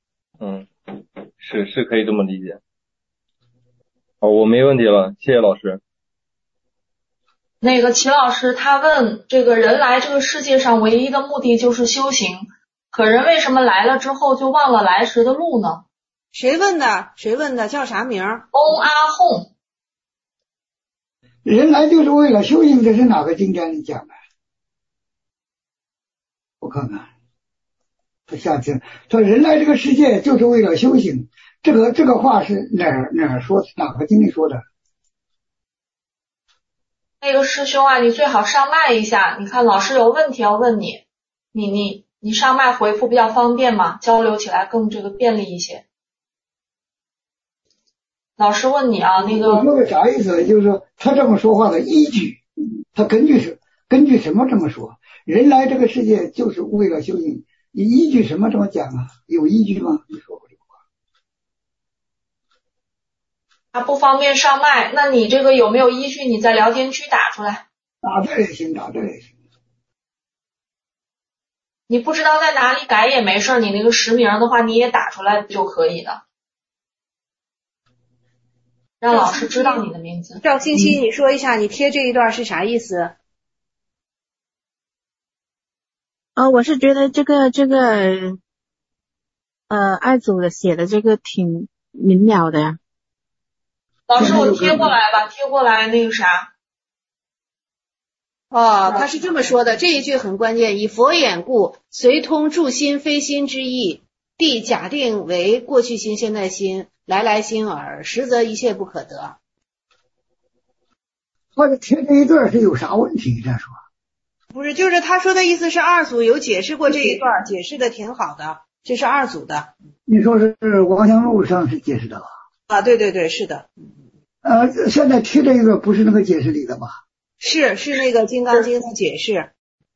是可以这么理解。好，我没问题了，谢谢老师。 那个齐老师他问，这个人来这个世界上唯一的目的就是修行，可人为什么来了之后就忘了来时的路呢？ 谁问的？谁问的？叫啥名？ 翁阿訇。 人来就是为了修行，这是哪个经典里讲的？我看看，他下次说人来这个世界就是为了修行，这个话是哪儿说？哪个经里说的？ 那个师兄啊，你最好上麦一下，你看老师有问题要问你，你上麦回复比较方便嘛，交流起来更这个便利一些。老师问你啊，那个我说的啥意思？就是说他这么说话的依据，他根据什么这么说？人来这个世界就是为了修行，你依据什么这么讲啊？有依据吗？你说过这个话。 他不方便上麦，那你这个有没有依据？你在聊天区打出来。 打这也行，打这也行。 你不知道在哪里改也没事，你那个实名的话你也打出来就可以的。让老师知道你的名字。 赵清溪，你说一下，你贴这一段是啥意思？ 我是觉得这个爱祖的写的这个挺明了的呀。 老师，我贴过来吧，贴过来那个啥。 他是这么说的，这一句很关键。以佛眼故，随通助心非心之意，谛假定为过去心、现在心、来来心耳，实则一切不可得。 或者贴这一段是有啥问题？再说不是，就是他说的意思是二祖有解释过这一段，解释的挺好的，这是二祖的。 你说是王祥路上是解释的吧？ 啊，对对对，是的。 现在贴这一段不是那个解释里的吧？ 是那个《金刚经》的解释。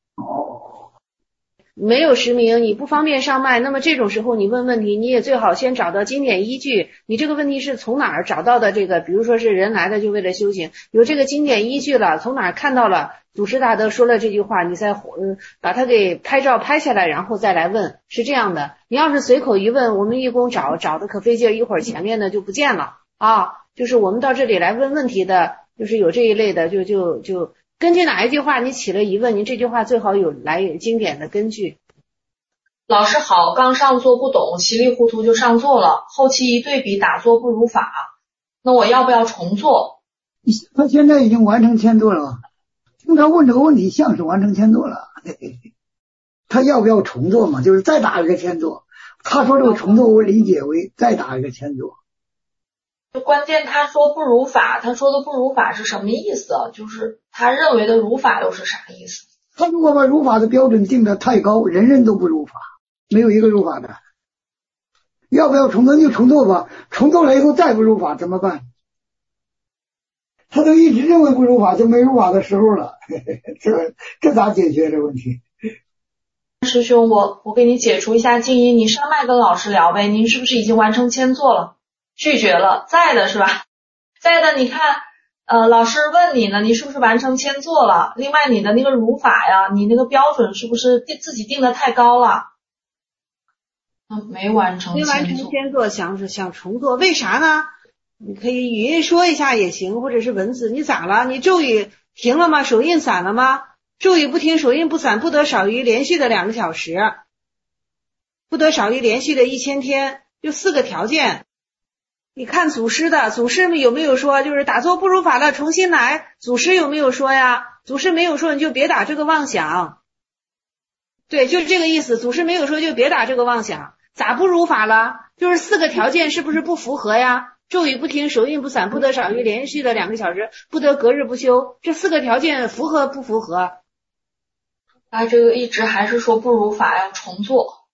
没有实名，你不方便上麦，那么这种时候你问问题，你也最好先找到经典依据。你这个问题是从哪儿找到的？这个，比如说是人来的就为了修行，有这个经典依据了，从哪儿看到了祖师大德说了这句话，你再把它给拍照拍下来，然后再来问，是这样的。你要是随口一问，我们义工找的可费劲，一会儿前面的就不见了啊。就是我们到这里来问问题的，就是有这一类的，就根据哪一句话你起了疑问，您这句话最好有经典的根据。 老师好，刚上座不懂，稀里糊涂就上座了，后期一对比打坐不如法，那我要不要重做？ 他现在已经完成签座了，听他问这个问题像是完成签座了。他要不要重做嘛？就是再打一个签座。他说这个重做我理解为再打一个签座。 关键他说不如法，他说的不如法是什么意思啊？就是他认为的如法又是啥意思？ 他如果把如法的标准定得太高，人人都不如法，没有一个如法的。要不要重做就重做吧，重做了以后再不如法怎么办？他都一直认为不如法，就没如法的时候了。这咋解决这问题？ 师兄，我给你解除一下静音，你上麦跟老师聊呗。您是不是已经完成签座了？拒绝了，在的是吧？在的，你看，老师问你呢，你是不是完成签座了？另外，你的那个如法呀，你那个标准是不是自己定的太高了？没完成签座。 没完成签座，想重做，为啥呢？你可以语音说一下也行，或者是文字。你咋了？你咒语停了吗？手印散了吗？咒语不停，手印不散，不得少于连续的2个小时，不得少于连续的1000天，就4个条件。你看祖师有没有说就是打坐不如法了，重新来？祖师有没有说呀？祖师没有说，你就别打这个妄想。对，就是这个意思。祖师没有说就别打这个妄想。咋不如法了？就是4个条件是不是不符合呀？咒语不停，手印不散，不得少于连续的2个小时，不得隔日不休。这4个条件符合不符合？ 他这个一直还是说不如法，要重做。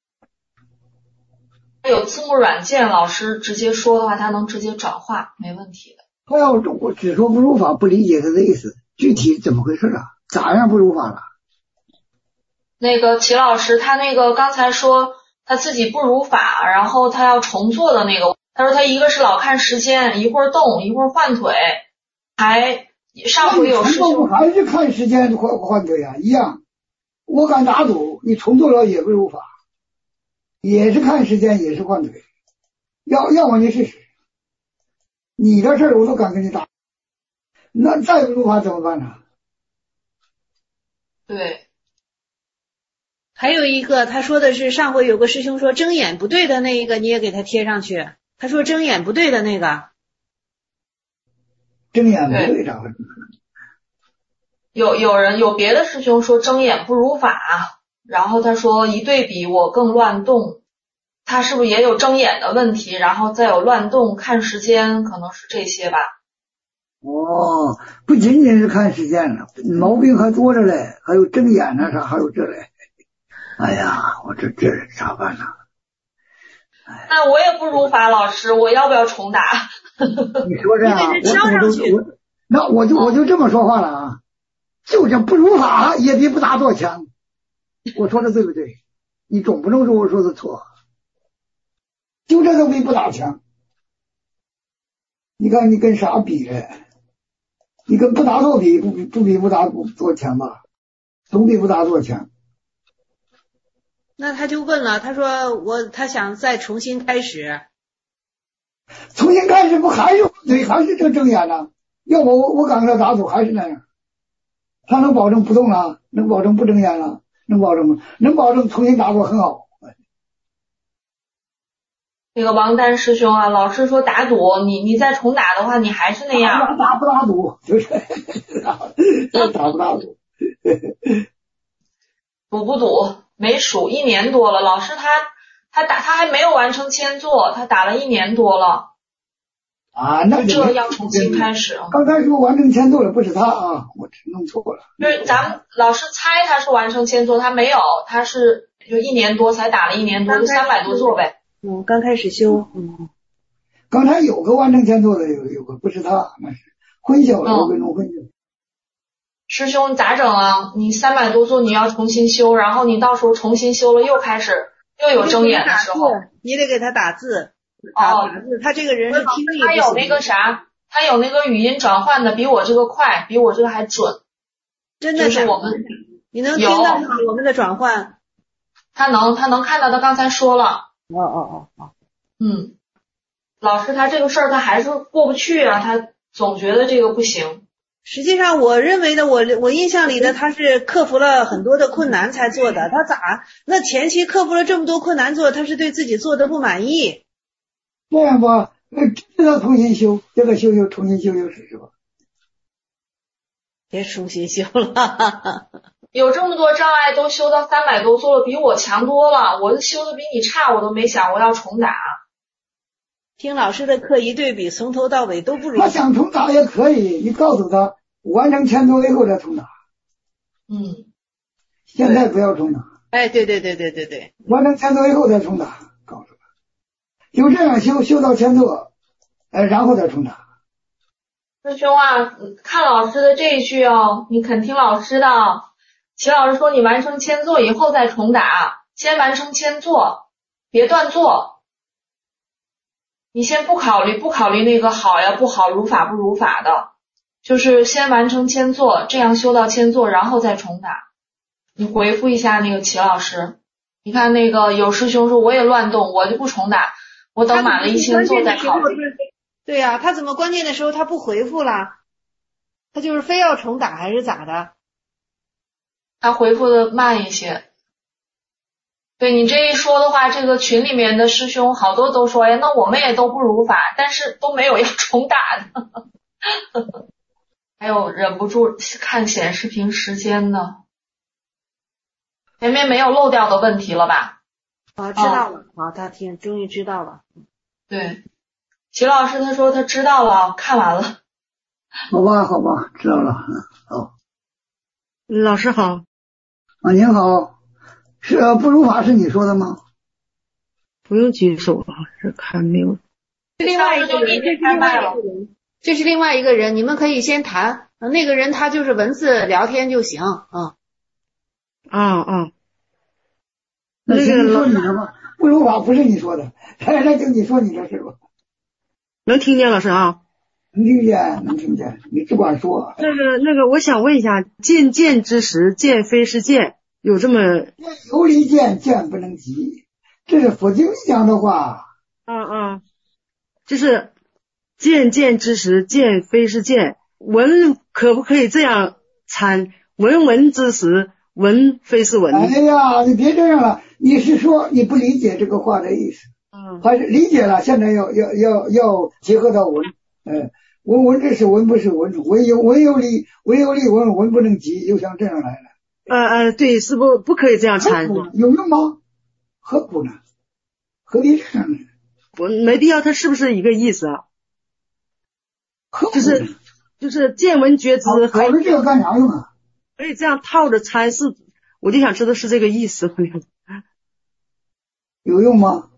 有字幕软件，老师直接说的话，他能直接转化，没问题的。 他要我只说不如法，不理解他的意思，具体怎么回事啊？咋样不如法了？ 那个齐老师，他那个刚才说他自己不如法，然后他要重做的那个，他说他一个是老看时间，一会儿动，一会儿换腿，还上回有师兄还是看时间换腿啊，一样。我敢打赌，你重做了也不如法。也是看时间，也是换腿，要么你试试，你的事儿我都敢跟你打，那再不如法怎么办呢？ 对， 还有一个他说的是上回有个师兄说睁眼不对的那一个，你也给他贴上去。他说睁眼不对的那个， 睁眼不对咋回事？ 有别的师兄说睁眼不如法，然后他说一对比我更乱动，他是不是也有睁眼的问题，然后再有乱动看时间，可能是这些吧。 哦，不仅仅是看时间了，毛病还多着嘞，还有睁眼呢啥，还有这嘞。哎呀，我这咋办呢？ 那我也不如法老师，我要不要重打？ 你说这样，我就这么说话了啊，就这不如法也比不打坐强。我说的对不对？你总不能说我说的错，就这都比不打强。你看你跟啥比嘞？你跟不打坐比，不比不打坐强吧？总比不打坐强。 那他就问了，他说他想再重新开始。 重新开始不还是对，还是这睁眼呢？要不我刚才打坐还是那样。他能保证不动了？能保证不睁眼了？能保证吗？能保证重新打坐很好。 那个王丹师兄啊，老师说打赌，你再重打的话，你还是那样。 打不打赌？就是打不打赌？ 赌不赌？没数1年多了，老师他还没有完成签座，他打了1年多了。 啊，那这要重新开始。 刚才说完成签座的不是他啊，我弄错了。 就是咱们老师猜他是完成签座，他没有，他是就1年多才打了1年多，就300多座呗。 刚开始修。 刚才有个完成签座的，有个不是他，那是混淆了，我跟弄混淆。 师兄咋整啊？你300多座你要重新修，然后你到时候重新修了又开始又有睁眼的时候， 你得给他打字。打字，他这个人是听力。 他有那个啥，他有那个语音转换的，比我这个快，比我这个还准。 真的就是我们你能听到我们的转换？ 他能看到，他刚才说了。老师他这个事儿他还是过不去啊，他总觉得这个不行。 实际上我认为的，我印象里的他是克服了很多的困难才做的，他那前期克服了这么多困难做，他是对自己做的不满意。 这样吧，这个重新修，这个修重新修试试吧。 别重新修了， 有这么多障碍都修到300多座了，比我强多了。我修的比你差，我都没想我要重打。 听老师的课一对比，从头到尾都不如。 他想重打也可以，你告诉他完成签座以后再重打。现在不要重打。 哎，对， 完成签座以后再重打，告诉他，就这样修到签座，然后再重打。 师兄啊，看老师的这一句哦，你肯听老师的。齐老师说你完成签座以后再重打，先完成签座，别断座。你先不考虑那个好呀不好，如法不如法的，就是先完成签座，这样修到签座，然后再重打。你回复一下那个齐老师，你看那个有师兄说我也乱动，我就不重打，我等满了1000座再考虑。 对呀，他怎么关键的时候他不回复了？他就是非要重打还是咋的？ 他回复的慢一些。对你这一说的话，这个群里面的师兄好多都说，哎，那我们也都不如法，但是都没有要重打的。还有忍不住看显示屏时间的，前面没有漏掉的问题了吧？ 知道了。他终于知道了。 对，齐老师他说他知道了，看完了。 好吧，知道了。好。 老师好。 您好。是不如法是你说的吗？ 不用举手了，是看没有。 另外一个人，这是另外一个人，你们可以先谈。那个人他就是文字聊天就行。 那个说你的吗？不如法不是你说的，那就你说你的是吧？ 能听见老师啊？ 能听见，你只管说。 那个，我想问一下，见见之时，见非是见。有这么有离见，见不能及，这是佛经讲的话。 就是见见之时，见非是见。闻可不可以这样参？闻闻之时， 文非是文。 哎呀，你别这样了，你是说你不理解这个话的意思？还是理解了？现在要结合到文，文这是文不是文，文有理文，文不能及，又像这样来了。 对，是不可以这样掺和， 有用吗？何苦呢？何必这样呢？ 没必要，它是不是一个意思啊？就是见闻觉知， 考虑这个干啥用啊？ 可以这样套着掺是，我就想知道是这个意思。 有用吗？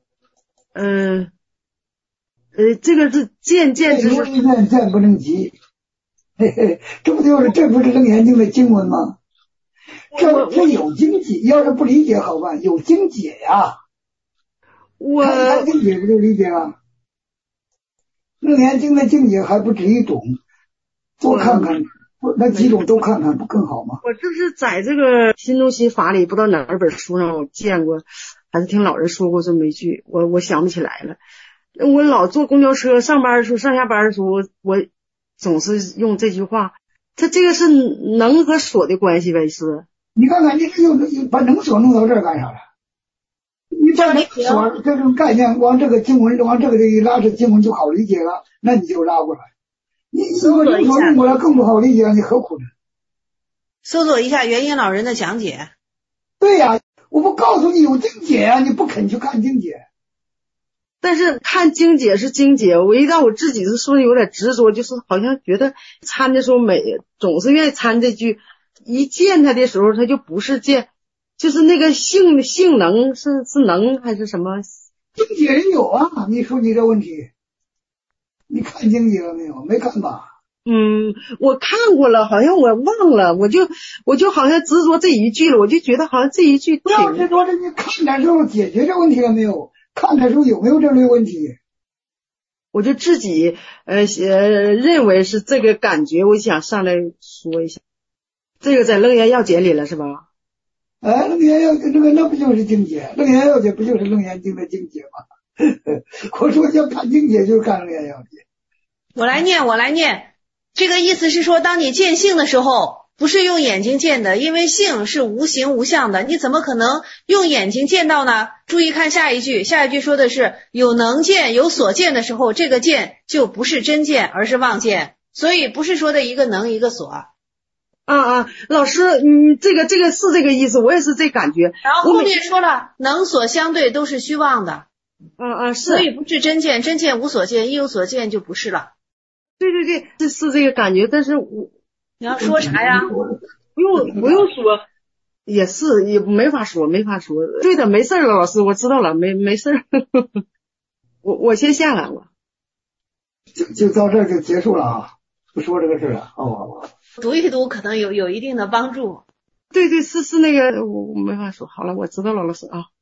这个是见知识， 见不能及，嘿嘿，这不是楞严经的经文吗？这有经解，要是不理解好办，有经解呀。看经解不就理解了？楞严经的经解还不止一种，多看看，那几种都看看，不更好吗？ 我这是在这个新中心法里，不知道哪本书上我见过，还是听老人说过这么一句，我想不起来了。我老坐公交车上班的时候，上下班的时候，我总是用这句话。它这个是能和所的关系呗，是？ 你看看，你这又把能所弄到这儿干啥了？你把能所这种概念往这个经文往这个一拉，这经文就好理解了，那你就拉过来。你把能所弄过来更不好理解，你何苦呢？ 搜索一下元音老人的讲解。 对呀，我不告诉你有经解啊，你不肯去看经解。 但是看经解是经解，我一到我自己是说的有点执着，就是好像觉得参的时候总是愿意参这句，一见他的时候他就不是见，就是那个性能是能还是什么？ 经解人有啊，你说你这问题，你看经解了没有？没看吧？ 我看过了，好像我忘了，我就好像执着这一句了，我就觉得好像这一句不要执着着，你看的时候解决这问题了没有？看的时候有没有这类问题？ 我就自己认为是这个感觉，我想上来说一下。这个在楞严要解里了是吧？ 楞严要解那不就是经解？楞严要解不就是楞严经的经解吗？我说要看经解就是看楞严要解。 我来念。这个意思是说，当你见性的时候，不是用眼睛见的，因为性是无形无相的，你怎么可能用眼睛见到呢？注意看下一句说的是有能见有所见的时候，这个见就不是真见，而是妄见，所以不是说的一个能一个所。 老师，这个是这个意思，我也是这感觉。 然后后面说了，能所相对都是虚妄的。 是。 所以不是真见，真见无所见，一有所见就不是了。 对，是这个感觉，但是你要说啥呀？ 不用说，也没法说。对的，没事了，老师，我知道了，没事。我先下来了。 就到这儿就结束了啊，不说这个事了。 读一读可能有一定的帮助。 对，是那个我没法说。好了，我知道了，老师啊。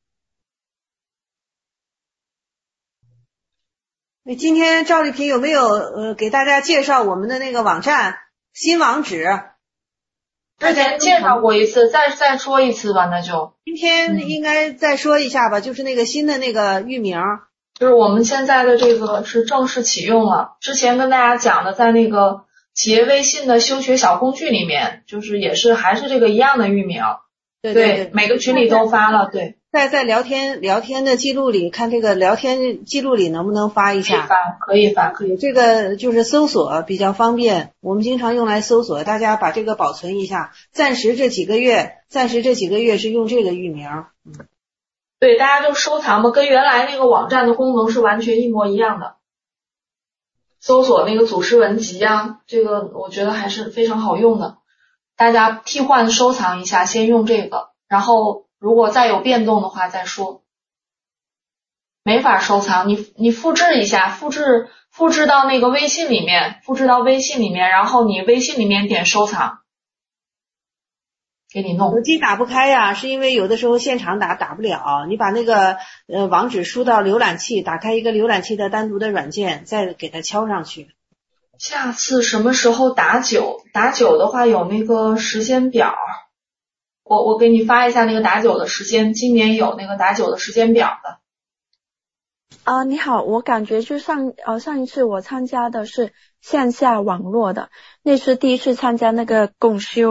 今天赵丽萍有没有给大家介绍我们的那个网站新网址？ 之前介绍过一次，再说一次吧，那就今天应该再说一下吧，就是那个新的那个域名， 就是我们现在的这个是正式启用了。之前跟大家讲的，在那个企业微信的修学小工具里面，就是还是这个一样的域名。对，每个群里都发了。对， 在聊天的记录里看，这个聊天记录里能不能发一下？ 可以发。 这个就是搜索比较方便，我们经常用来搜索，大家把这个保存一下。暂时这几个月是用这个域名。 对，大家就收藏吧，跟原来那个网站的功能是完全一模一样的。搜索那个祖师文集啊，这个我觉得还是非常好用的。大家替换收藏一下，先用这个，然后如果再有变动的话再说。没法收藏，你复制一下，复制到那个微信里面，然后你微信里面点收藏，给你弄。 手机打不开呀，是因为有的时候现场打不了，你把那个网址输到浏览器，打开一个浏览器的单独的软件，再给它敲上去。 下次什么时候打酒的话有那个时间表，我给你发一下那个打酒的时间，今年有那个打酒的时间表的。 你好，我感觉就上一次我参加的是线下网络的，那是第一次参加那个共修，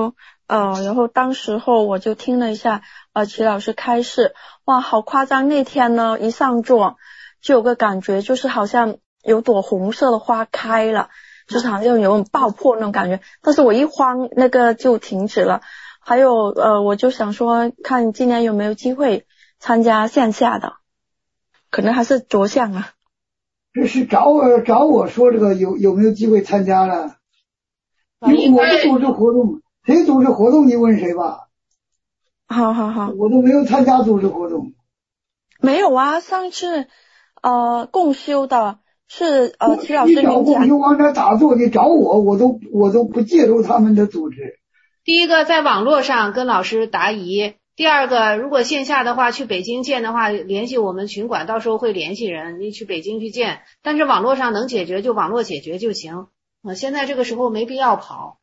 然后当时候我就听了一下齐老师开示，哇，好夸张！那天呢一上座就有个感觉，就是好像有朵红色的花开了，就是好像有种爆破那种感觉，但是我一慌那个就停止了。还有我就想说看今年有没有机会参加线下的，可能还是着相啊。 这是找我说这个有没有机会参加了？因为我不组织活动，谁组织活动你问谁吧。 好， 我都没有参加组织活动。 没有啊，上次共修的是齐老师你找共修往那打坐，你找我都不介入他们的组织。 第一个在网络上跟老师答疑，第二个如果线下的话去北京见的话，联系我们群管，到时候会联系人，你去北京去见，但是网络上能解决就网络解决就行。现在这个时候没必要跑。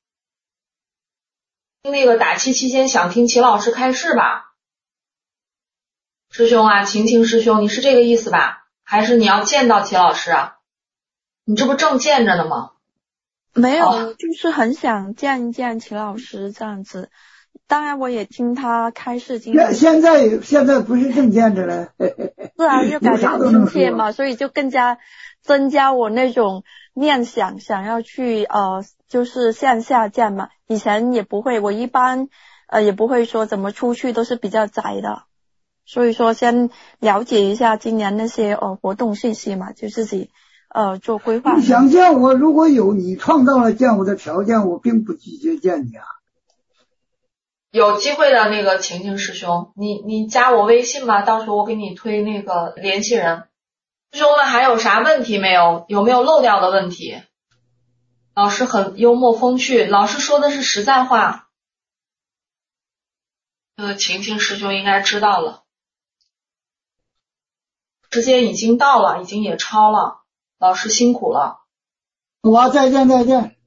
那个打气期间想听齐老师开示吧？师兄啊，晴晴师兄，你是这个意思吧？还是你要见到齐老师啊？你这不正见着呢吗？ 没有，就是很想见一见齐老师这样子。当然我也听他开示经历。 现在不是正见着了。 是啊，就感觉很亲切嘛，所以就更加增加我那种念想要去就是线下见嘛。以前也不会，我一般也不会说怎么出去，都是比较宅的。所以说先了解一下今年那些活动信息嘛，就自己做规划。 你想见我，如果有你创造了见我的条件，我并不拒绝见你啊。 有机会的那个晴晴师兄，你加我微信吧，到时候我给你推那个联系人。师兄们还有啥问题没有？有没有漏掉的问题？老师很幽默风趣，老师说的是实在话。晴晴师兄应该知道了，时间已经到了，已经也超了，老师辛苦了。 我再见。